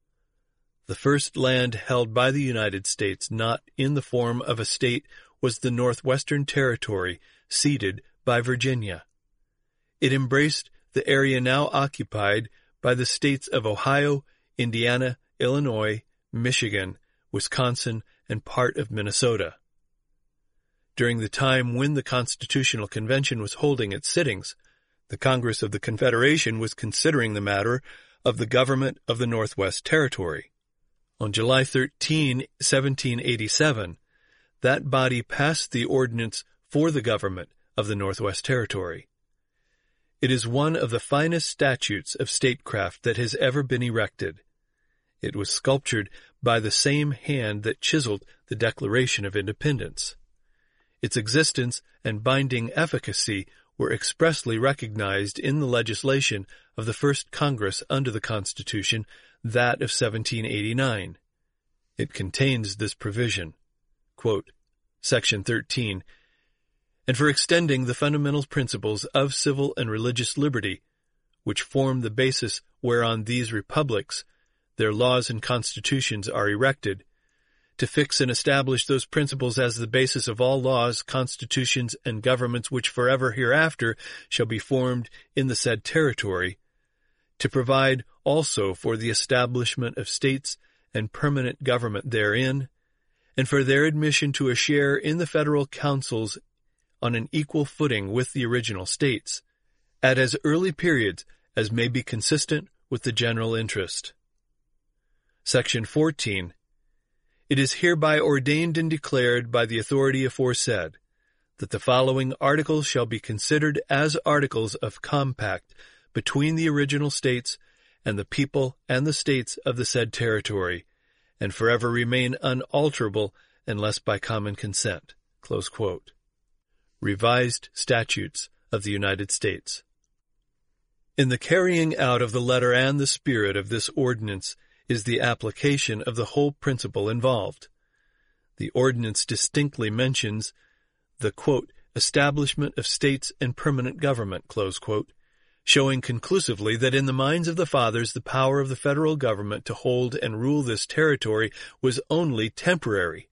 The first land held by the United States not in the form of a state was the Northwestern Territory ceded by Virginia. It embraced the area now occupied by the states of Ohio, Indiana, Illinois, Michigan, Wisconsin, and part of Minnesota. During the time when the Constitutional Convention was holding its sittings, the Congress of the Confederation was considering the matter of the government of the Northwest Territory. On July thirteenth, seventeen eighty-seven, that body passed the ordinance for the government of the Northwest Territory. It is one of the finest statutes of statecraft that has ever been erected. It was sculptured by the same hand that chiseled the Declaration of Independence. Its existence and binding efficacy were expressly recognized in the legislation of the first Congress under the Constitution, that of seventeen eighty-nine. It contains this provision, quote, Section thirteen, "and for extending the fundamental principles of civil and religious liberty, which form the basis whereon these republics, their laws and constitutions are erected, to fix and establish those principles as the basis of all laws, constitutions, and governments which forever hereafter shall be formed in the said territory, to provide also for the establishment of states and permanent government therein, and for their admission to a share in the federal councils on an equal footing with the original states, at as early periods as may be consistent with the general interest." Section fourteen. "It is hereby ordained and declared by the authority aforesaid, that the following articles shall be considered as articles of compact between the original states and the people and the states of the said territory, and forever remain unalterable unless by common consent." Close quote. Revised Statutes of the United States. In the carrying out of the letter and the spirit of this ordinance is the application of the whole principle involved. The ordinance distinctly mentions the, quote, "establishment of states and permanent government," close quote, showing conclusively that in the minds of the fathers the power of the federal government to hold and rule this territory was only temporary.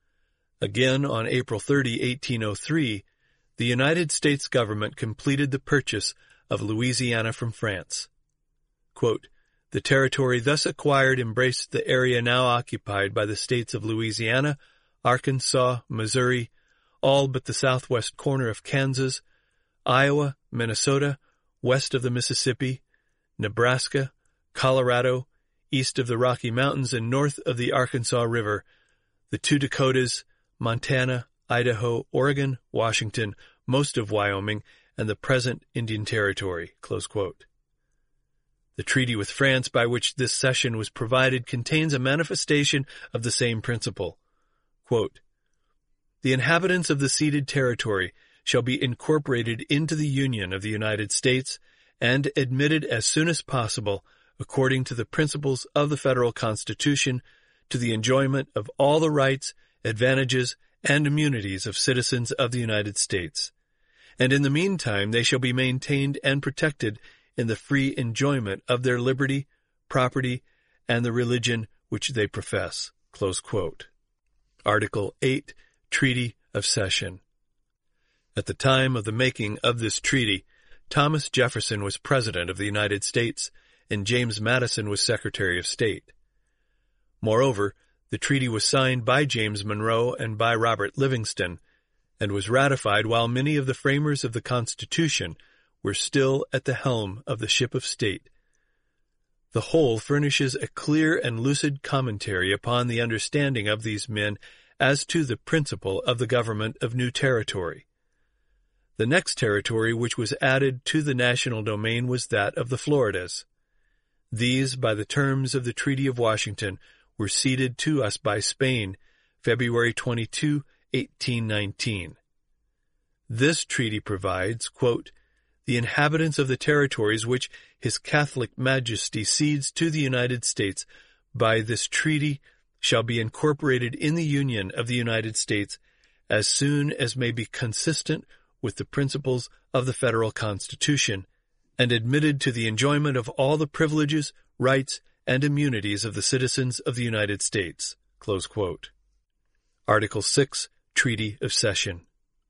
Again, on April thirtieth, eighteen oh three, the United States government completed the purchase of Louisiana from France. Quote, "The territory thus acquired embraced the area now occupied by the states of Louisiana, Arkansas, Missouri, all but the southwest corner of Kansas, Iowa, Minnesota, west of the Mississippi, Nebraska, Colorado, east of the Rocky Mountains and north of the Arkansas River, the two Dakotas, Montana, Idaho, Oregon, Washington, most of Wyoming, and the present Indian Territory." Close quote. The treaty with France by which this cession was provided contains a manifestation of the same principle. Quote, "The inhabitants of the ceded territory shall be incorporated into the Union of the United States and admitted as soon as possible, according to the principles of the Federal Constitution, to the enjoyment of all the rights, advantages, and immunities of citizens of the United States. And in the meantime they shall be maintained and protected in the free enjoyment of their liberty, property, and the religion which they profess." Close quote. Article eight, Treaty of Cession. At the time of the making of this treaty, Thomas Jefferson was President of the United States, and James Madison was Secretary of State. Moreover, the treaty was signed by James Monroe and by Robert Livingston, and was ratified while many of the framers of the Constitution were still at the helm of the ship of state. The whole furnishes a clear and lucid commentary upon the understanding of these men as to the principle of the government of new territory. The next territory which was added to the national domain was that of the Floridas. These, by the terms of the Treaty of Washington, were ceded to us by Spain, February twenty-second, eighteen nineteen. This treaty provides, quote, "The inhabitants of the territories which His Catholic Majesty cedes to the United States by this treaty shall be incorporated in the Union of the United States as soon as may be consistent with the principles of the Federal Constitution, and admitted to the enjoyment of all the privileges, rights, and immunities of the citizens of the United States." Close quote. Article six, Treaty of Cession.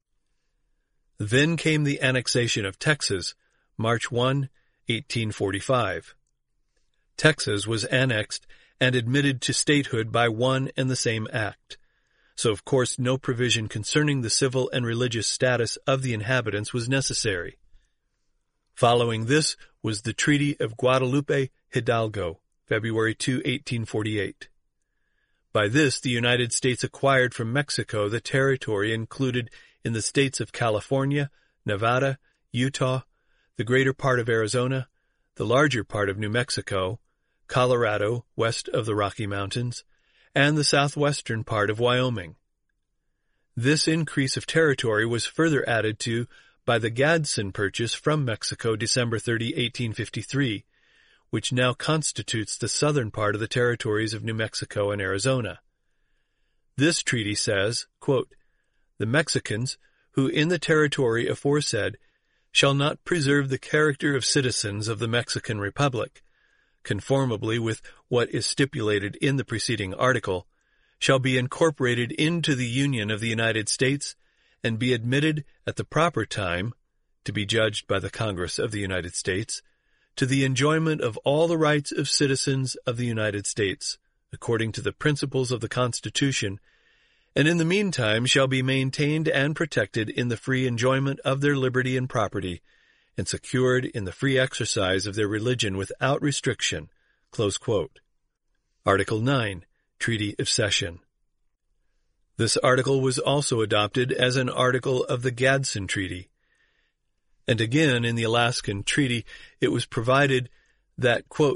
Then came the annexation of Texas, March first, eighteen forty-five. Texas was annexed and admitted to statehood by one and the same act. So, of course, no provision concerning the civil and religious status of the inhabitants was necessary. Following this was the Treaty of Guadalupe Hidalgo, February second, eighteen forty-eight. By this, the United States acquired from Mexico the territory included in the states of California, Nevada, Utah, the greater part of Arizona, the larger part of New Mexico, Colorado, west of the Rocky Mountains, and the southwestern part of Wyoming. This increase of territory was further added to by the Gadsden Purchase from Mexico December thirtieth, eighteen fifty-three, which now constitutes the southern part of the territories of New Mexico and Arizona. This treaty says, quote, "The Mexicans, who in the territory aforesaid shall not preserve the character of citizens of the Mexican Republic, conformably with what is stipulated in the preceding article, shall be incorporated into the Union of the United States and be admitted at the proper time, to be judged by the Congress of the United States, to the enjoyment of all the rights of citizens of the United States, according to the principles of the Constitution, and in the meantime shall be maintained and protected in the free enjoyment of their liberty and property, and secured in the free exercise of their religion without restriction." Close quote. Article nine, Treaty of Cession. This article was also adopted as an article of the Gadsden Treaty. And again, in the Alaskan Treaty, it was provided that, quote,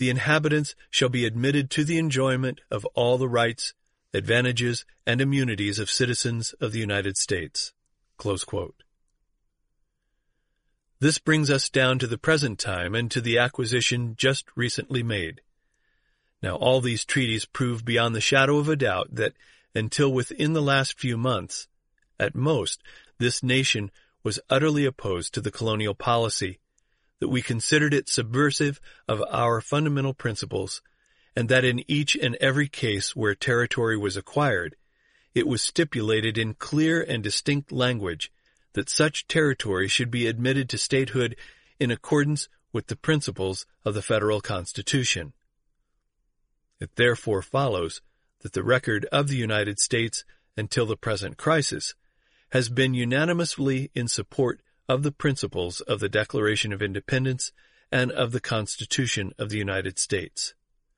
the inhabitants shall be admitted to the enjoyment of all the rights, advantages, and immunities of citizens of the United States." Close quote. This brings us down to the present time and to the acquisition just recently made. Now, all these treaties prove beyond the shadow of a doubt that until within the last few months, at most, this nation was utterly opposed to the colonial policy, that we considered it subversive of our fundamental principles, and that in each and every case where territory was acquired, it was stipulated in clear and distinct language that such territory should be admitted to statehood in accordance with the principles of the federal Constitution. It therefore follows that the record of the United States until the present crisis has been unanimously in support of the principles of the Declaration of Independence and of the Constitution of the United States.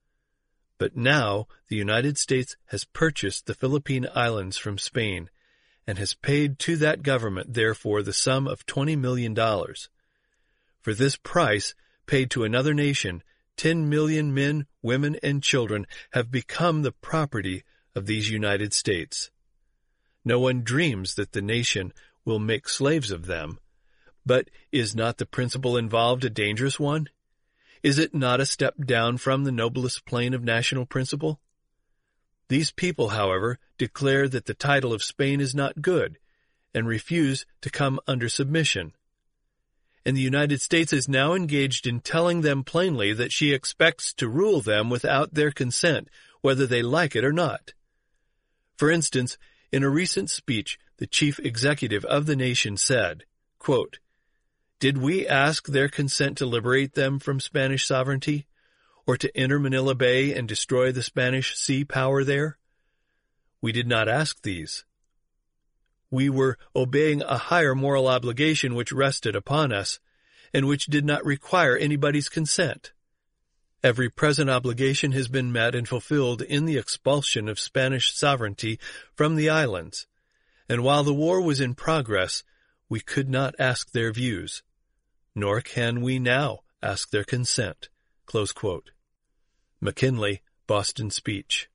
But now the United States has purchased the Philippine Islands from Spain and has paid to that government, therefore, the sum of twenty million dollars. For this price, paid to another nation, ten million men, women, and children have become the property of these United States. No one dreams that the nation will make slaves of them, but is not the principle involved a dangerous one? Is it not a step down from the noblest plane of national principle? These people, however, declare that the title of Spain is not good, and refuse to come under submission. And the United States is now engaged in telling them plainly that she expects to rule them without their consent, whether they like it or not. For instance, in a recent speech, the chief executive of the nation said, quote, "Did we ask their consent to liberate them from Spanish sovereignty, or to enter Manila Bay and destroy the Spanish sea power there? We did not ask these. We were obeying a higher moral obligation which rested upon us, and which did not require anybody's consent. Every present obligation has been met and fulfilled in the expulsion of Spanish sovereignty from the islands, and while the war was in progress, we could not ask their views, nor can we now ask their consent." Close quote. McKinley, Boston Speech.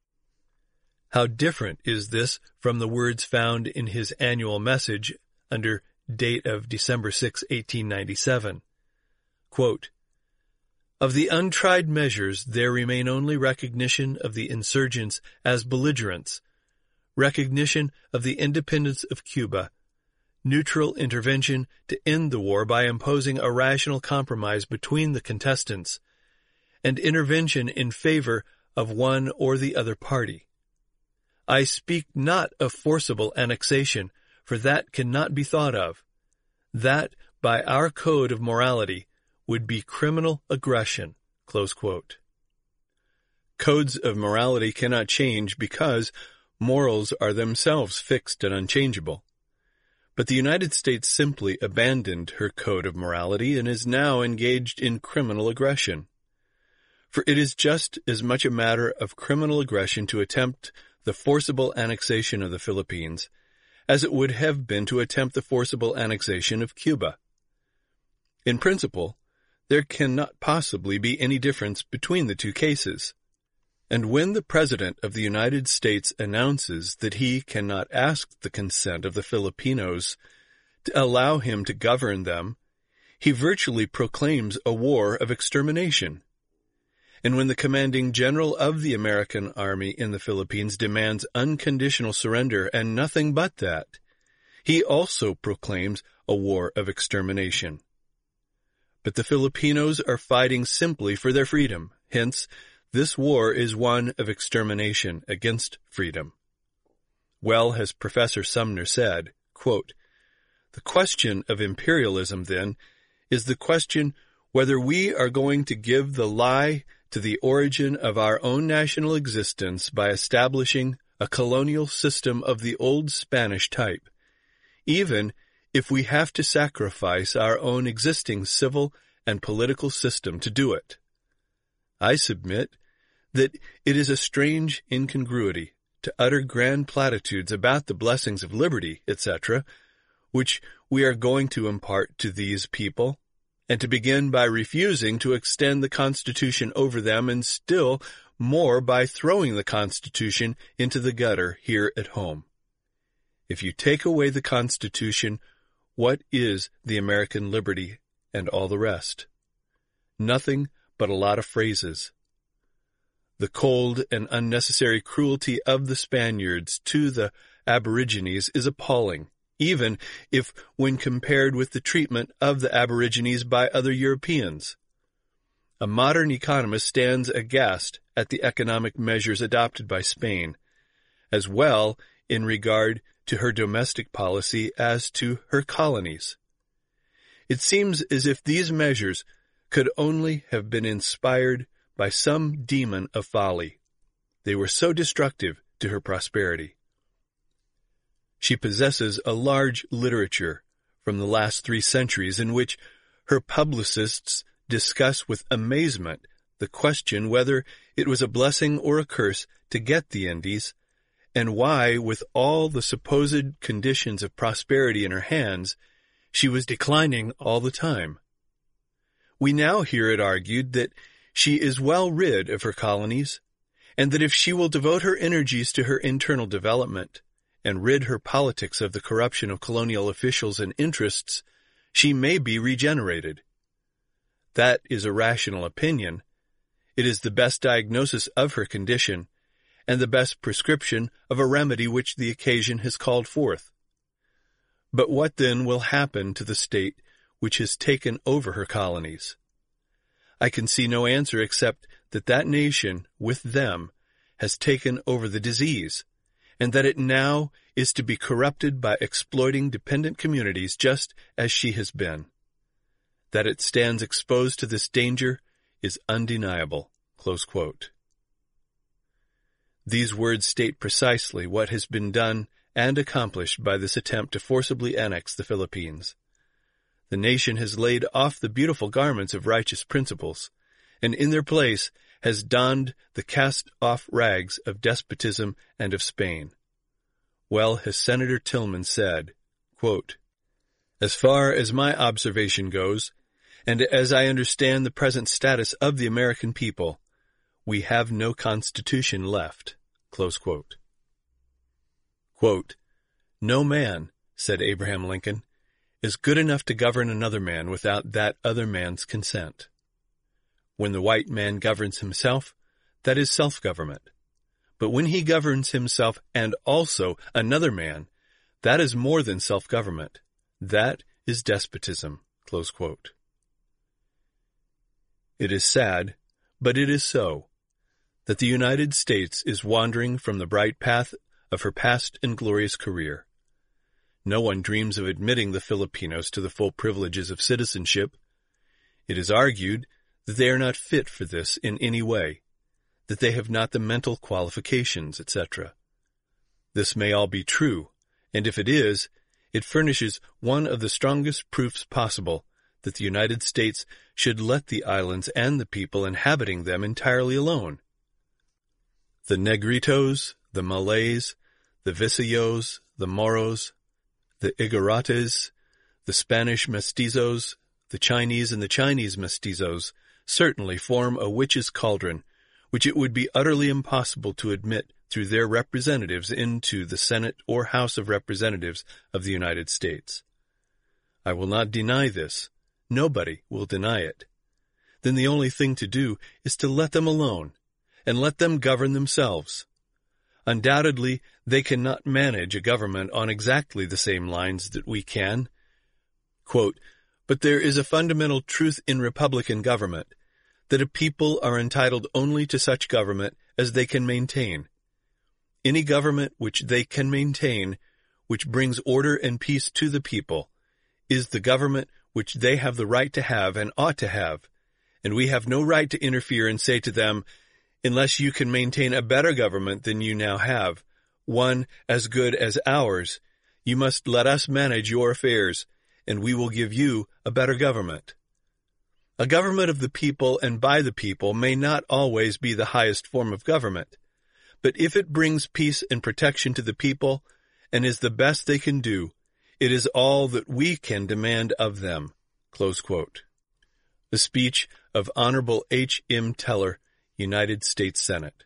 How different is this from the words found in his annual message under date of December sixth, eighteen ninety-seven. Quote, "Of the untried measures there remain only recognition of the insurgents as belligerents, recognition of the independence of Cuba, neutral intervention to end the war by imposing a rational compromise between the contestants, and intervention in favor of one or the other party. I speak not of forcible annexation, for that cannot be thought of. That, by our code of morality, would be criminal aggression." Close quote. Codes of morality cannot change because morals are themselves fixed and unchangeable. But the United States simply abandoned her code of morality and is now engaged in criminal aggression. For it is just as much a matter of criminal aggression to attempt the forcible annexation of the Philippines as it would have been to attempt the forcible annexation of Cuba. In principle, there cannot possibly be any difference between the two cases. And when the President of the United States announces that he cannot ask the consent of the Filipinos to allow him to govern them, he virtually proclaims a war of extermination. And when the commanding general of the American army in the Philippines demands unconditional surrender and nothing but that, he also proclaims a war of extermination. But the Filipinos are fighting simply for their freedom. Hence, this war is one of extermination against freedom. Well has Professor Sumner said, quote, "The question of imperialism, then, is the question whether we are going to give the lie to the origin of our own national existence by establishing a colonial system of the old Spanish type, even if we have to sacrifice our own existing civil and political system to do it. I submit that it is a strange incongruity to utter grand platitudes about the blessings of liberty, et cetera, which we are going to impart to these people, and to begin by refusing to extend the Constitution over them, and still more by throwing the Constitution into the gutter here at home. If you take away the Constitution, what is the American liberty and all the rest? Nothing but a lot of phrases. The cold and unnecessary cruelty of the Spaniards to the Aborigines is appalling, even if when compared with the treatment of the Aborigines by other Europeans. A modern economist stands aghast at the economic measures adopted by Spain, as well in regard to her domestic policy as to her colonies. It seems as if these measures could only have been inspired by some demon of folly. They were so destructive to her prosperity. She possesses a large literature from the last three centuries in which her publicists discuss with amazement the question whether it was a blessing or a curse to get the Indies, and why, with all the supposed conditions of prosperity in her hands, she was declining all the time. We now hear it argued that she is well rid of her colonies, and that if she will devote her energies to her internal development, and rid her politics of the corruption of colonial officials and interests, she may be regenerated. That is a rational opinion. It is the best diagnosis of her condition, and the best prescription of a remedy which the occasion has called forth. But what then will happen to the state which has taken over her colonies? I can see no answer except that that nation, with them, has taken over the disease, and that it now is to be corrupted by exploiting dependent communities just as she has been. That it stands exposed to this danger is undeniable." Close quote. These words state precisely what has been done and accomplished by this attempt to forcibly annex the Philippines. The nation has laid off the beautiful garments of righteous principles, and in their place has donned the cast-off rags of despotism and of Spain. Well has Senator Tillman said, quote, "As far as my observation goes, and as I understand the present status of the American people, we have no Constitution left." Close quote. Quote, "No man," said Abraham Lincoln, "is good enough to govern another man without that other man's consent. When the white man governs himself, that is self-government. But when he governs himself and also another man, that is more than self-government. That is despotism." Close quote. It is sad, but it is so, that the United States is wandering from the bright path of her past and glorious career. No one dreams of admitting the Filipinos to the full privileges of citizenship. It is argued that they are not fit for this in any way, that they have not the mental qualifications, et cetera. This may all be true, and if it is, it furnishes one of the strongest proofs possible that the United States should let the islands and the people inhabiting them entirely alone. The Negritos, the Malays, the Visayo's, the Moros, the Igorotes, the Spanish mestizos, the Chinese and the Chinese mestizos certainly form a witch's cauldron, which it would be utterly impossible to admit through their representatives into the Senate or House of Representatives of the United States. I will not deny this. Nobody will deny it. Then the only thing to do is to let them alone, and let them govern themselves. Undoubtedly, they cannot manage a government on exactly the same lines that we can. Quote, "But there is a fundamental truth in Republican government, that a people are entitled only to such government as they can maintain. Any government which they can maintain, which brings order and peace to the people, is the government which they have the right to have and ought to have, and we have no right to interfere and say to them, unless you can maintain a better government than you now have, one as good as ours, you must let us manage your affairs, and we will give you a better government. A government of the people and by the people may not always be the highest form of government, but if it brings peace and protection to the people, and is the best they can do, it is all that we can demand of them." Close quote. The speech of Honorable H M Teller, United States Senate.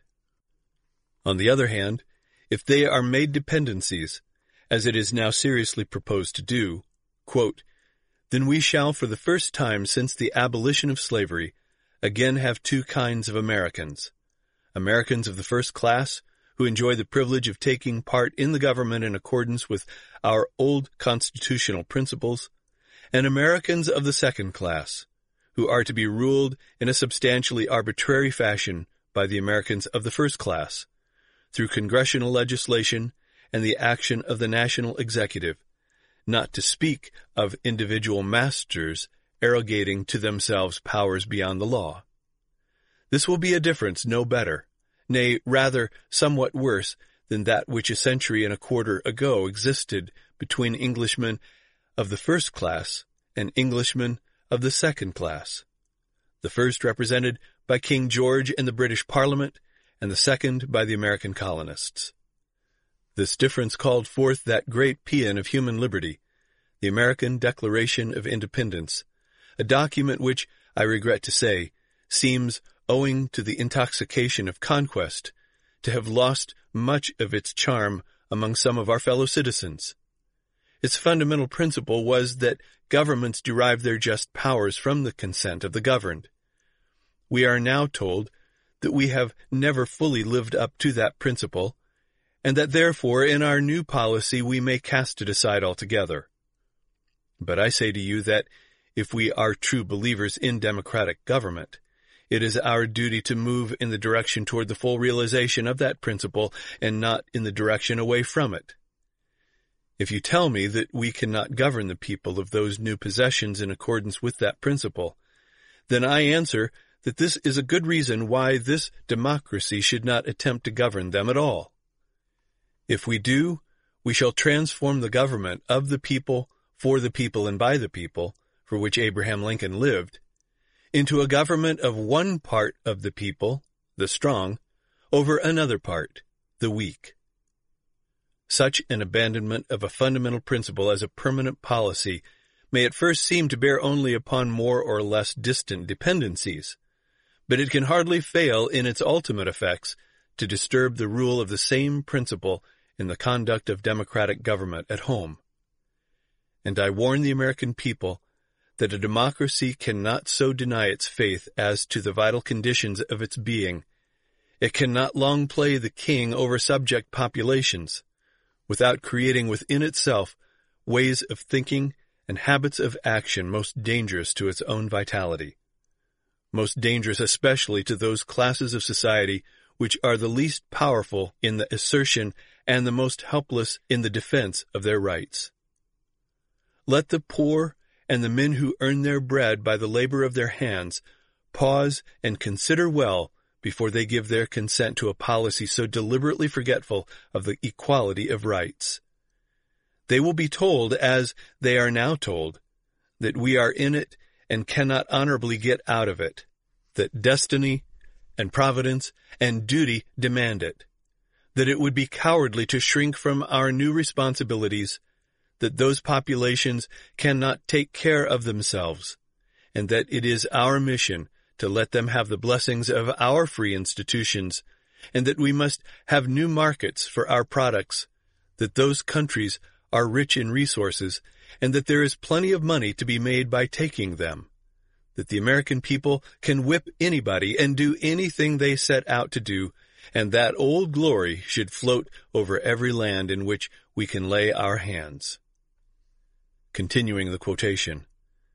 On the other hand, if they are made dependencies, as it is now seriously proposed to do, quote, then we shall for the first time since the abolition of slavery again have two kinds of Americans, Americans of the first class, who enjoy the privilege of taking part in the government in accordance with our old constitutional principles, and Americans of the second class, who are to be ruled in a substantially arbitrary fashion by the Americans of the first class, through congressional legislation and the action of the national executive, not to speak of individual masters arrogating to themselves powers beyond the law. This will be a difference no better, nay, rather somewhat worse than that which a century and a quarter ago existed between Englishmen of the first class and Englishmen of the second class, the first represented by King George and the British Parliament, and the second by the American colonists. This difference called forth that great paean of human liberty, the American Declaration of Independence, a document which, I regret to say, seems, owing to the intoxication of conquest, to have lost much of its charm among some of our fellow citizens. Its fundamental principle was that governments derive their just powers from the consent of the governed. We are now told that we have never fully lived up to that principle, and that therefore in our new policy we may cast it aside altogether. But I say to you that if we are true believers in democratic government, it is our duty to move in the direction toward the full realization of that principle and not in the direction away from it. If you tell me that we cannot govern the people of those new possessions in accordance with that principle, then I answer that this is a good reason why this democracy should not attempt to govern them at all. If we do, we shall transform the government of the people, for the people and by the people, for which Abraham Lincoln lived, into a government of one part of the people, the strong, over another part, the weak. Such an abandonment of a fundamental principle as a permanent policy may at first seem to bear only upon more or less distant dependencies, but it can hardly fail in its ultimate effects to disturb the rule of the same principle in the conduct of democratic government at home. And I warn the American people that a democracy cannot so deny its faith as to the vital conditions of its being. It cannot long play the king over subject populations, without creating within itself ways of thinking and habits of action most dangerous to its own vitality, most dangerous especially to those classes of society which are the least powerful in the assertion and the most helpless in the defense of their rights. Let the poor and the men who earn their bread by the labor of their hands pause and consider well before they give their consent to a policy so deliberately forgetful of the equality of rights. They will be told, as they are now told, that we are in it and cannot honorably get out of it, that destiny and providence and duty demand it, that it would be cowardly to shrink from our new responsibilities, that those populations cannot take care of themselves, and that it is our mission to let them have the blessings of our free institutions, and that we must have new markets for our products, that those countries are rich in resources, and that there is plenty of money to be made by taking them, that the American people can whip anybody and do anything they set out to do, and that Old Glory should float over every land in which we can lay our hands. Continuing the quotation.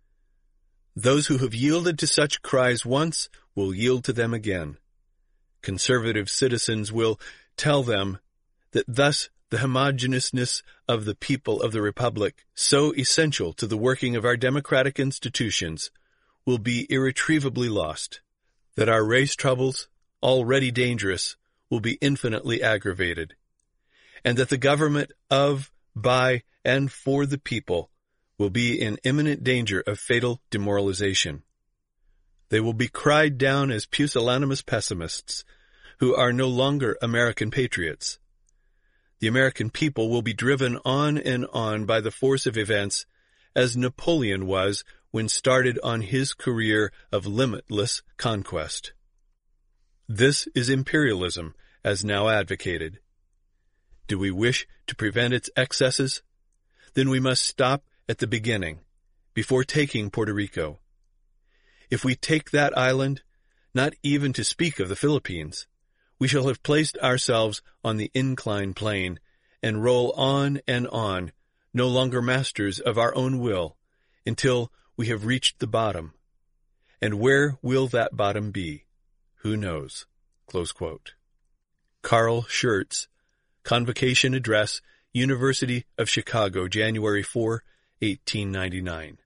Those who have yielded to such cries once will yield to them again. Conservative citizens will tell them that thus the homogeneousness of the people of the Republic, so essential to the working of our democratic institutions, will be irretrievably lost, that our race troubles, already dangerous, will be infinitely aggravated, and that the government of, by, and for the people will be in imminent danger of fatal demoralization. They will be cried down as pusillanimous pessimists, who are no longer American patriots. The American people will be driven on and on by the force of events, as Napoleon was when started on his career of limitless conquest. This is imperialism, as now advocated. Do we wish to prevent its excesses? Then we must stop at the beginning, before taking Puerto Rico. If we take that island, not even to speak of the Philippines, we shall have placed ourselves on the inclined plane and roll on and on, no longer masters of our own will, until we have reached the bottom. And where will that bottom be? Who knows? Close quote. Carl Schurz, Convocation Address, University of Chicago, January fourth, eighteen ninety-nine.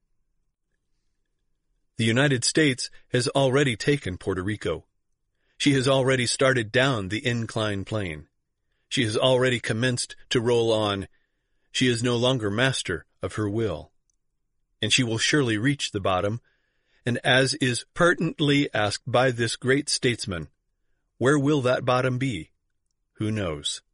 The United States has already taken Puerto Rico. She has already started down the inclined plane. She has already commenced to roll on. She is no longer master of her will. And she will surely reach the bottom, and as is pertinently asked by this great statesman, where will that bottom be? Who knows?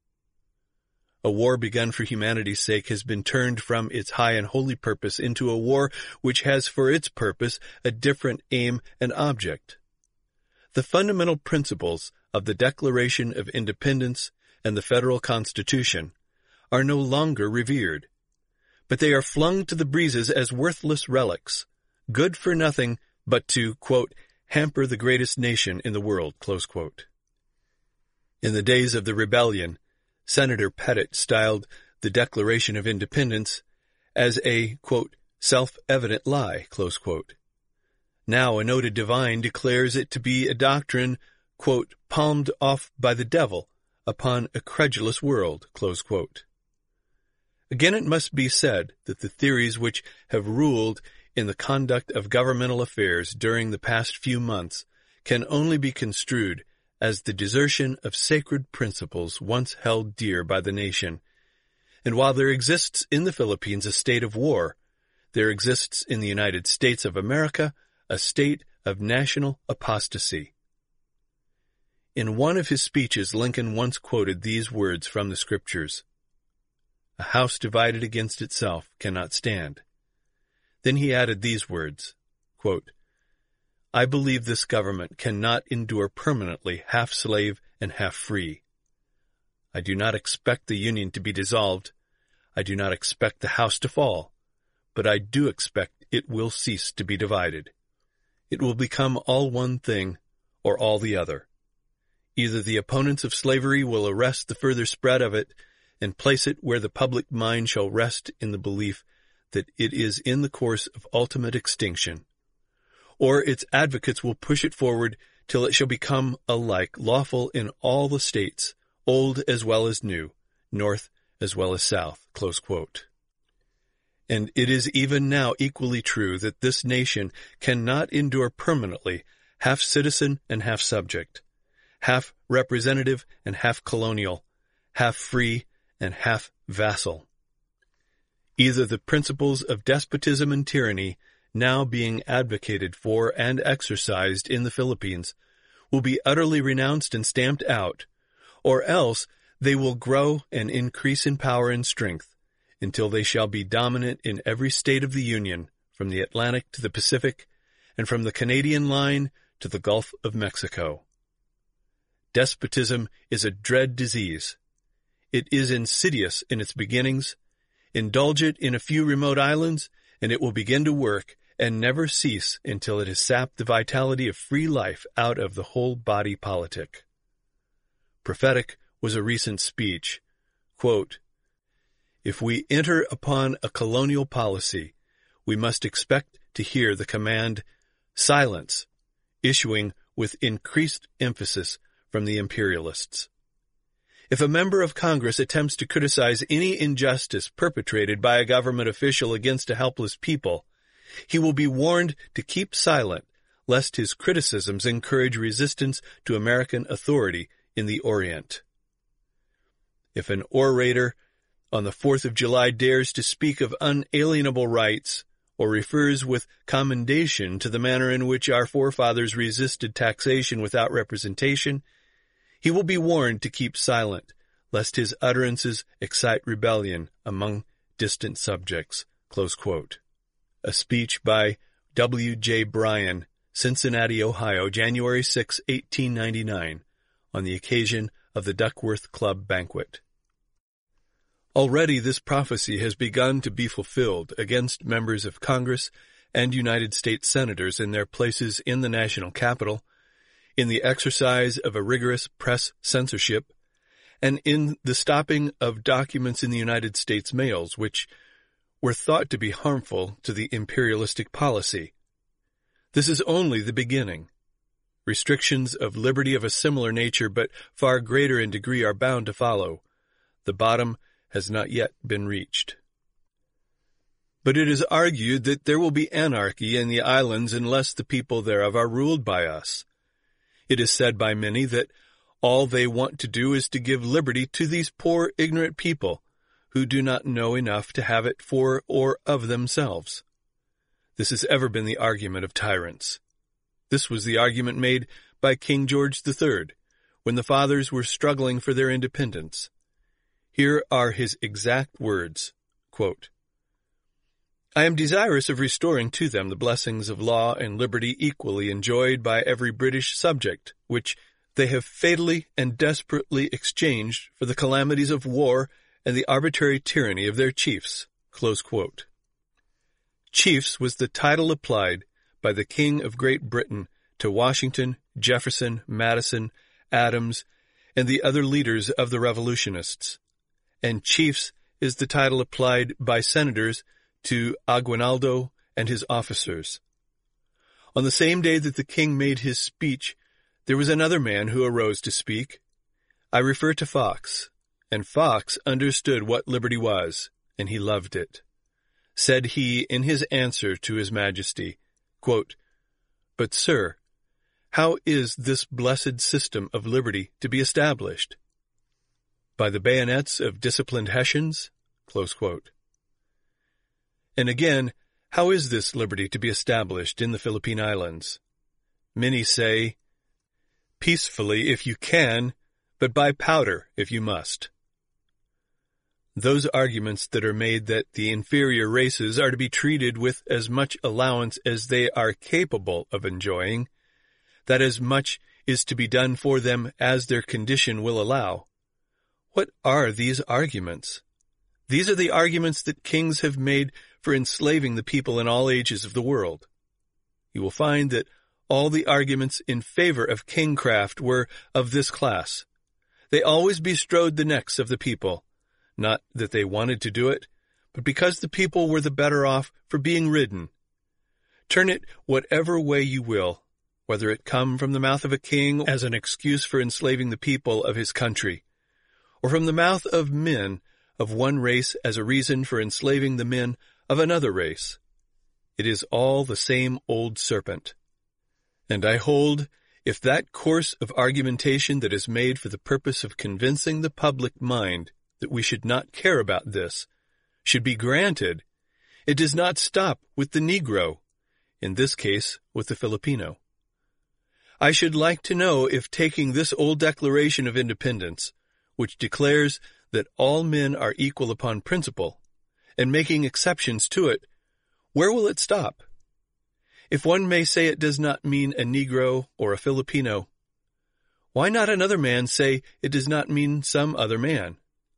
A war begun for humanity's sake has been turned from its high and holy purpose into a war which has for its purpose a different aim and object. The fundamental principles of the Declaration of Independence and the Federal Constitution are no longer revered, but they are flung to the breezes as worthless relics, good for nothing but to, quote, hamper the greatest nation in the world, close quote. In the days of the rebellion, Senator Pettit styled the Declaration of Independence as a, quote, self-evident lie, close quote. Now a noted divine declares it to be a doctrine, quote, palmed off by the devil upon a credulous world, close quote. Again, it must be said that the theories which have ruled in the conduct of governmental affairs during the past few months can only be construed as the desertion of sacred principles once held dear by the nation. And while there exists in the Philippines a state of war, there exists in the United States of America a state of national apostasy. In one of his speeches, Lincoln once quoted these words from the Scriptures: "A house divided against itself cannot stand." Then he added these words, quote, "I believe this government cannot endure permanently half slave and half free. I do not expect the Union to be dissolved. I do not expect the house to fall, but I do expect it will cease to be divided. It will become all one thing or all the other. Either the opponents of slavery will arrest the further spread of it and place it where the public mind shall rest in the belief that it is in the course of ultimate extinction, or its advocates will push it forward till it shall become alike lawful in all the states, old as well as new, north as well as south." Close quote. And it is even now equally true that this nation cannot endure permanently half citizen and half subject, half representative and half colonial, half free and half vassal. Either the principles of despotism and tyranny now being advocated for and exercised in the Philippines will be utterly renounced and stamped out, or else they will grow and increase in power and strength until they shall be dominant in every state of the Union, from the Atlantic to the Pacific, and from the Canadian line to the Gulf of Mexico. Despotism is a dread disease. It is insidious in its beginnings. Indulge it in a few remote islands, and it will begin to work and never cease until it has sapped the vitality of free life out of the whole body politic. Prophetic was a recent speech. Quote, "If we enter upon a colonial policy, we must expect to hear the command, 'Silence,' issuing with increased emphasis from the imperialists. If a member of Congress attempts to criticize any injustice perpetrated by a government official against a helpless people, he will be warned to keep silent, lest his criticisms encourage resistance to American authority in the Orient. If an orator on the fourth of July dares to speak of unalienable rights, or refers with commendation to the manner in which our forefathers resisted taxation without representation, he will be warned to keep silent, lest his utterances excite rebellion among distant subjects." Close quote. A speech by W J Bryan, Cincinnati, Ohio, January sixth, eighteen ninety-nine, on the occasion of the Duckworth Club banquet. Already this prophecy has begun to be fulfilled against members of Congress and United States senators in their places in the national capital, in the exercise of a rigorous press censorship, and in the stopping of documents in the United States mails which were thought to be harmful to the imperialistic policy. This is only the beginning. Restrictions of liberty of a similar nature but far greater in degree are bound to follow. The bottom has not yet been reached. But it is argued that there will be anarchy in the islands unless the people thereof are ruled by us. It is said by many that all they want to do is to give liberty to these poor ignorant people who do not know enough to have it for or of themselves. This has ever been the argument of tyrants. This was the argument made by King George the Third when the fathers were struggling for their independence. Here are his exact words, quote, "I am desirous of restoring to them the blessings of law and liberty equally enjoyed by every British subject, which they have fatally and desperately exchanged for the calamities of war and the arbitrary tyranny of their chiefs." Close quote. Chiefs was the title applied by the King of Great Britain to Washington, Jefferson, Madison, Adams, and the other leaders of the revolutionists. And chiefs is the title applied by senators to Aguinaldo and his officers. On the same day that the king made his speech, there was another man who arose to speak. I refer to Fox, and Fox understood what liberty was, and he loved it. Said he in his answer to his majesty, quote, "But, sir, how is this blessed system of liberty to be established? By the bayonets of disciplined Hessians?" Close quote. And again, how is this liberty to be established in the Philippine Islands? Many say, peacefully if you can, but by powder if you must. Those arguments that are made that the inferior races are to be treated with as much allowance as they are capable of enjoying, that as much is to be done for them as their condition will allow. What are these arguments? These are the arguments that kings have made for enslaving the people in all ages of the world. You will find that all the arguments in favor of kingcraft were of this class. They always bestrode the necks of the people, not that they wanted to do it, but because the people were the better off for being ridden. Turn it whatever way you will, whether it come from the mouth of a king as an excuse for enslaving the people of his country, or from the mouth of men of one race as a reason for enslaving the men of another race. It is all the same old serpent. And I hold, if that course of argumentation that is made for the purpose of convincing the public mind that we should not care about this should be granted, it does not stop with the Negro, in this case with the Filipino. I should like to know if taking this old Declaration of Independence, which declares that all men are equal upon principle, and making exceptions to it, where will it stop? If one may say it does not mean a Negro or a Filipino, why not another man say it does not mean some other man?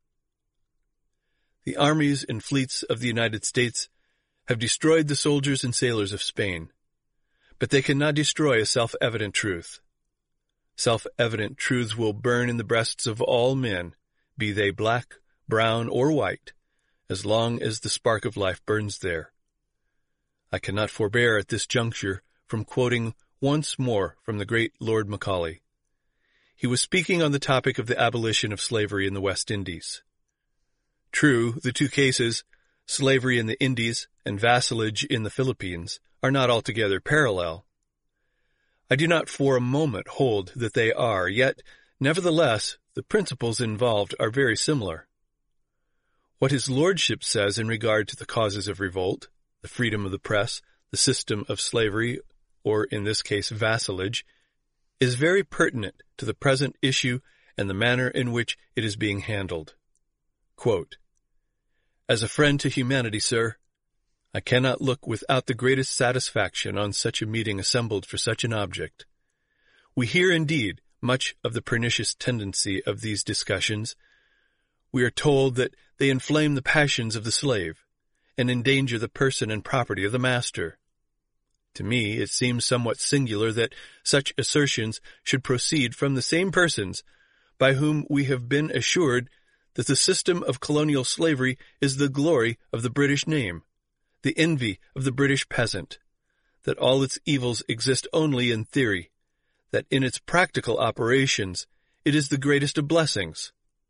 The armies and fleets of the United States have destroyed the soldiers and sailors of Spain, but they cannot destroy a self-evident truth. Self-evident truths will burn in the breasts of all men, be they black, brown, or white, as long as the spark of life burns there. I cannot forbear at this juncture from quoting once more from the great Lord Macaulay. He was speaking on the topic of the abolition of slavery in the West Indies. True, the two cases, slavery in the Indies and vassalage in the Philippines, are not altogether parallel. I do not for a moment hold that they are, yet, nevertheless, the principles involved are very similar. What his lordship says in regard to the causes of revolt, the freedom of the press, the system of slavery, or in this case vassalage, is very pertinent to the present issue and the manner in which it is being handled. Quote, "As a friend to humanity, sir, I cannot look without the greatest satisfaction on such a meeting assembled for such an object. We hear, indeed, much of the pernicious tendency of these discussions. We are told that they inflame the passions of the slave, and endanger the person and property of the master. To me, it seems somewhat singular that such assertions should proceed from the same persons by whom we have been assured that the system of colonial slavery is the glory of the British name, the envy of the British peasant, that all its evils exist only in theory, that in its practical operations it is the greatest of blessings.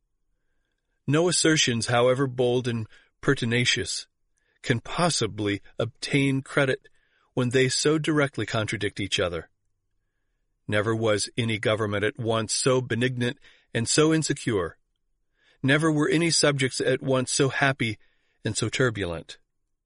No assertions, however bold and pertinacious, can possibly obtain credit when they so directly contradict each other. Never was any government at once so benignant and so insecure. Never were any subjects at once so happy and so turbulent.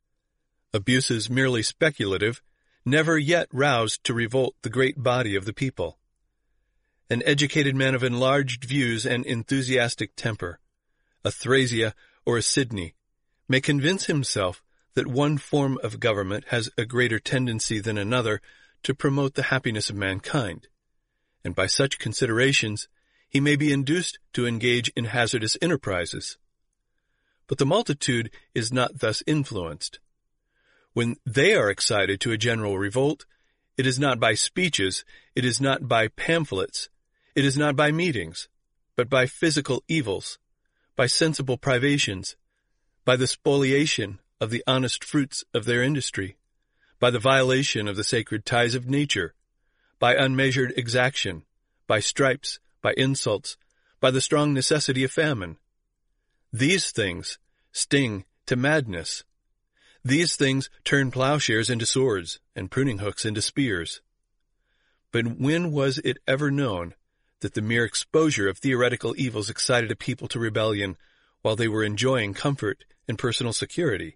Abuses merely speculative never yet roused to revolt the great body of the people. An educated man of enlarged views and enthusiastic temper, a Thrasea or a Sidney, may convince himself that one form of government has a greater tendency than another to promote the happiness of mankind, and by such considerations he may be induced to engage in hazardous enterprises. But the multitude is not thus influenced. When they are excited to a general revolt, it is not by speeches, it is not by pamphlets, it is not by meetings, but by physical evils, by sensible privations, by the spoliation of the honest fruits of their industry, by the violation of the sacred ties of nature, by unmeasured exaction, by stripes, by insults, by the strong necessity of famine. These things sting to madness. These things turn plowshares into swords and pruning hooks into spears. But when was it ever known that the mere exposure of theoretical evils excited a people to rebellion while they were enjoying comfort and personal security?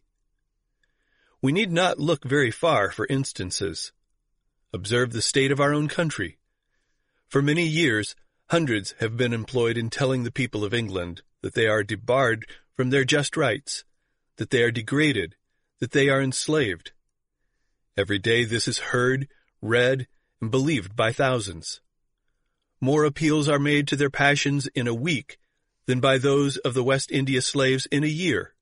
We need not look very far for instances. Observe the state of our own country. For many years, hundreds have been employed in telling the people of England that they are debarred from their just rights, that they are degraded, that they are enslaved. Every day this is heard, read, and believed by thousands. More appeals are made to their passions in a week than by those of the West India slaves in a year.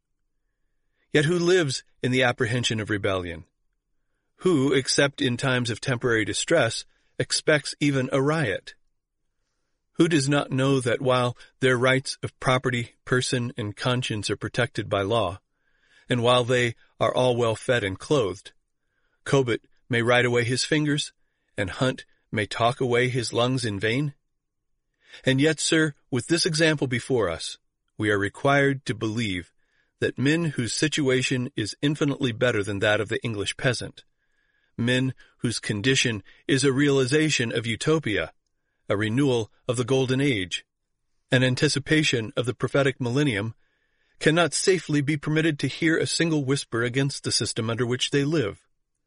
Yet who lives in the apprehension of rebellion? Who, except in times of temporary distress, expects even a riot? Who does not know that while their rights of property, person, and conscience are protected by law, and while they are all well fed and clothed, Cobbett may write away his fingers, and Hunt may talk away his lungs in vain? And yet, sir, with this example before us, we are required to believe that men whose situation is infinitely better than that of the English peasant, men whose condition is a realization of utopia, a renewal of the golden age, an anticipation of the prophetic millennium, cannot safely be permitted to hear a single whisper against the system under which they live.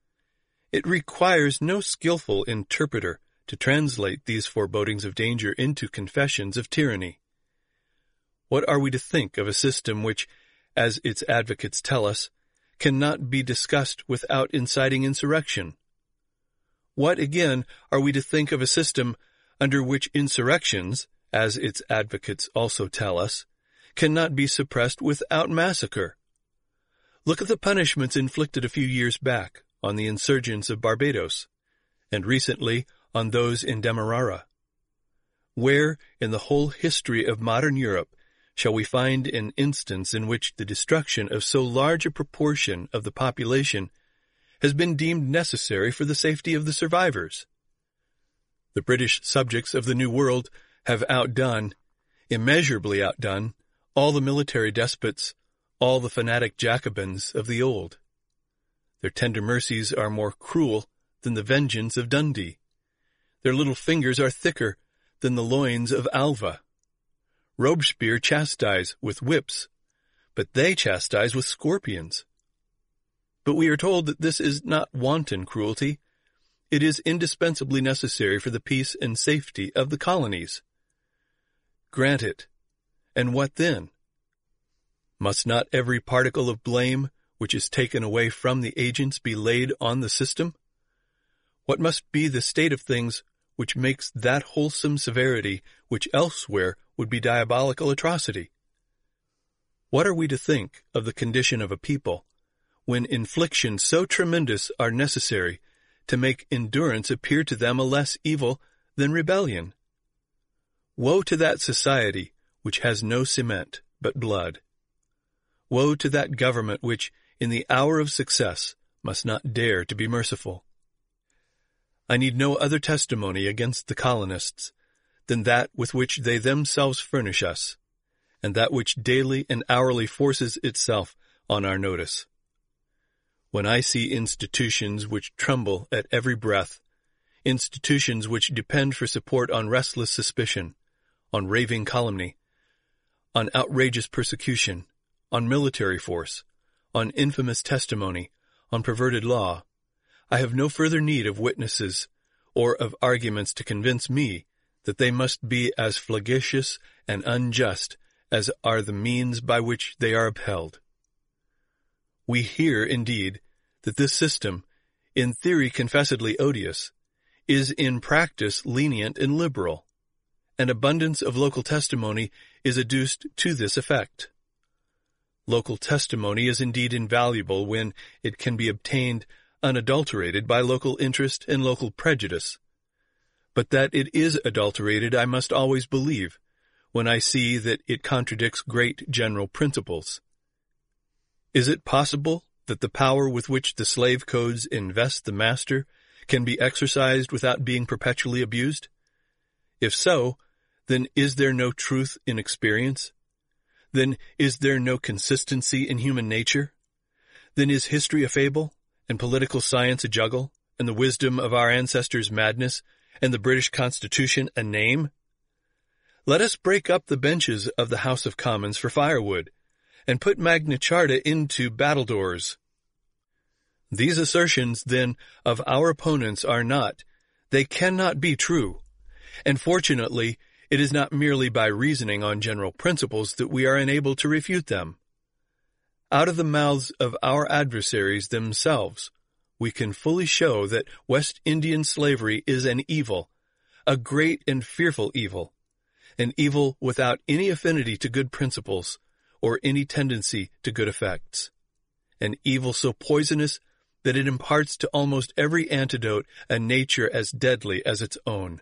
It requires no skillful interpreter to translate these forebodings of danger into confessions of tyranny. What are we to think of a system which, as its advocates tell us, cannot be discussed without inciting insurrection? What, again, are we to think of a system under which insurrections, as its advocates also tell us, cannot be suppressed without massacre? Look at the punishments inflicted a few years back on the insurgents of Barbados, and recently on those in Demerara. Where, in the whole history of modern Europe, shall we find an instance in which the destruction of so large a proportion of the population has been deemed necessary for the safety of the survivors? The British subjects of the New World have outdone, immeasurably outdone, all the military despots, all the fanatic Jacobins of the old. Their tender mercies are more cruel than the vengeance of Dundee. Their little fingers are thicker than the loins of Alva. Robespierre chastise with whips, but they chastise with scorpions. But we are told that this is not wanton cruelty. It is indispensably necessary for the peace and safety of the colonies. Grant it, and what then? Must not every particle of blame which is taken away from the agents be laid on the system? What must be the state of things which makes that wholesome severity which elsewhere would be diabolical atrocity? What are we to think of the condition of a people, when inflictions so tremendous are necessary to make endurance appear to them a less evil than rebellion? Woe to that society which has no cement but blood. Woe to that government which, in the hour of success, must not dare to be merciful. I need no other testimony against the colonists than that with which they themselves furnish us, and that which daily and hourly forces itself on our notice. When I see institutions which tremble at every breath, institutions which depend for support on restless suspicion, on raving calumny, on outrageous persecution, on military force, on infamous testimony, on perverted law, I have no further need of witnesses or of arguments to convince me that they must be as flagitious and unjust as are the means by which they are upheld. We hear, indeed, that this system, in theory confessedly odious, is in practice lenient and liberal, and abundance of local testimony is adduced to this effect. Local testimony is indeed invaluable when it can be obtained unadulterated by local interest and local prejudice. But that it is adulterated I must always believe, when I see that it contradicts great general principles. Is it possible that the power with which the slave codes invest the master can be exercised without being perpetually abused? If so, then is there no truth in experience? Then is there no consistency in human nature? Then is history a fable, and political science a juggle, and the wisdom of our ancestors madness, and the British Constitution a name? Let us break up the benches of the House of Commons for firewood, and put Magna Charta into battledores. These assertions, then, of our opponents are not, they cannot be true, and fortunately, it is not merely by reasoning on general principles that we are enabled to refute them. Out of the mouths of our adversaries themselves, we can fully show that West Indian slavery is an evil, a great and fearful evil, an evil without any affinity to good principles or any tendency to good effects, an evil so poisonous that it imparts to almost every antidote a nature as deadly as its own.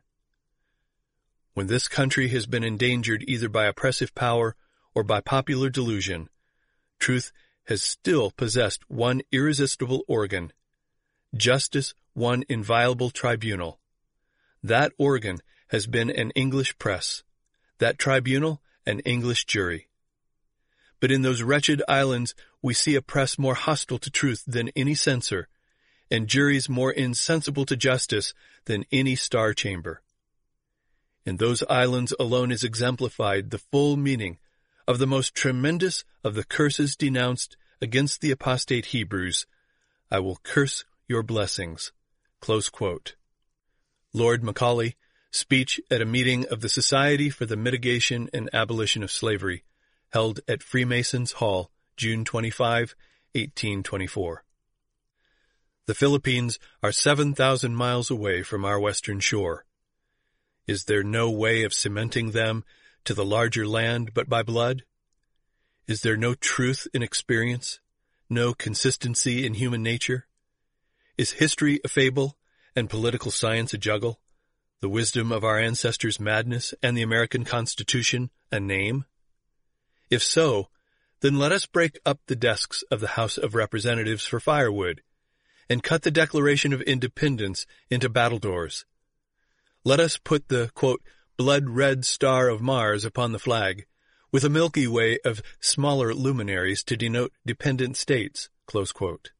When this country has been endangered either by oppressive power or by popular delusion, truth has still possessed one irresistible organ, justice one inviolable tribunal. That organ has been an English press, that tribunal an English jury. But in those wretched islands we see a press more hostile to truth than any censor, and juries more insensible to justice than any star chamber. In those islands alone is exemplified the full meaning of the most tremendous of the curses denounced against the apostate Hebrews, I will curse your blessings. Close quote. Lord Macaulay, speech at a meeting of the Society for the Mitigation and Abolition of Slavery, held at Freemasons Hall, June twenty-fifth, eighteen twenty-four. The Philippines are seven thousand miles away from our western shore. Is there no way of cementing them to the larger land but by blood? Is there no truth in experience, no consistency in human nature? Is history a fable and political science a juggle, the wisdom of our ancestors madness and the American Constitution a name? If so, then let us break up the desks of the House of Representatives for firewood, and cut the Declaration of Independence into battledores. Let us put the, quote, blood-red star of Mars upon the flag, with a Milky Way of smaller luminaries to denote dependent states, close quote.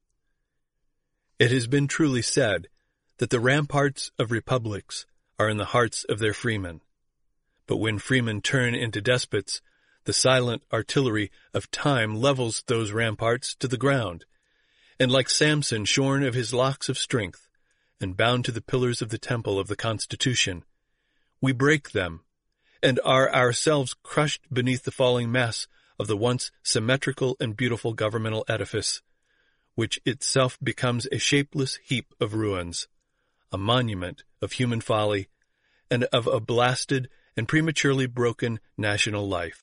It has been truly said that the ramparts of republics are in the hearts of their freemen. But when freemen turn into despots, the silent artillery of time levels those ramparts to the ground, and like Samson shorn of his locks of strength, and bound to the pillars of the temple of the Constitution, we break them, and are ourselves crushed beneath the falling mass of the once symmetrical and beautiful governmental edifice, which itself becomes a shapeless heap of ruins, a monument of human folly and of a blasted and prematurely broken national life.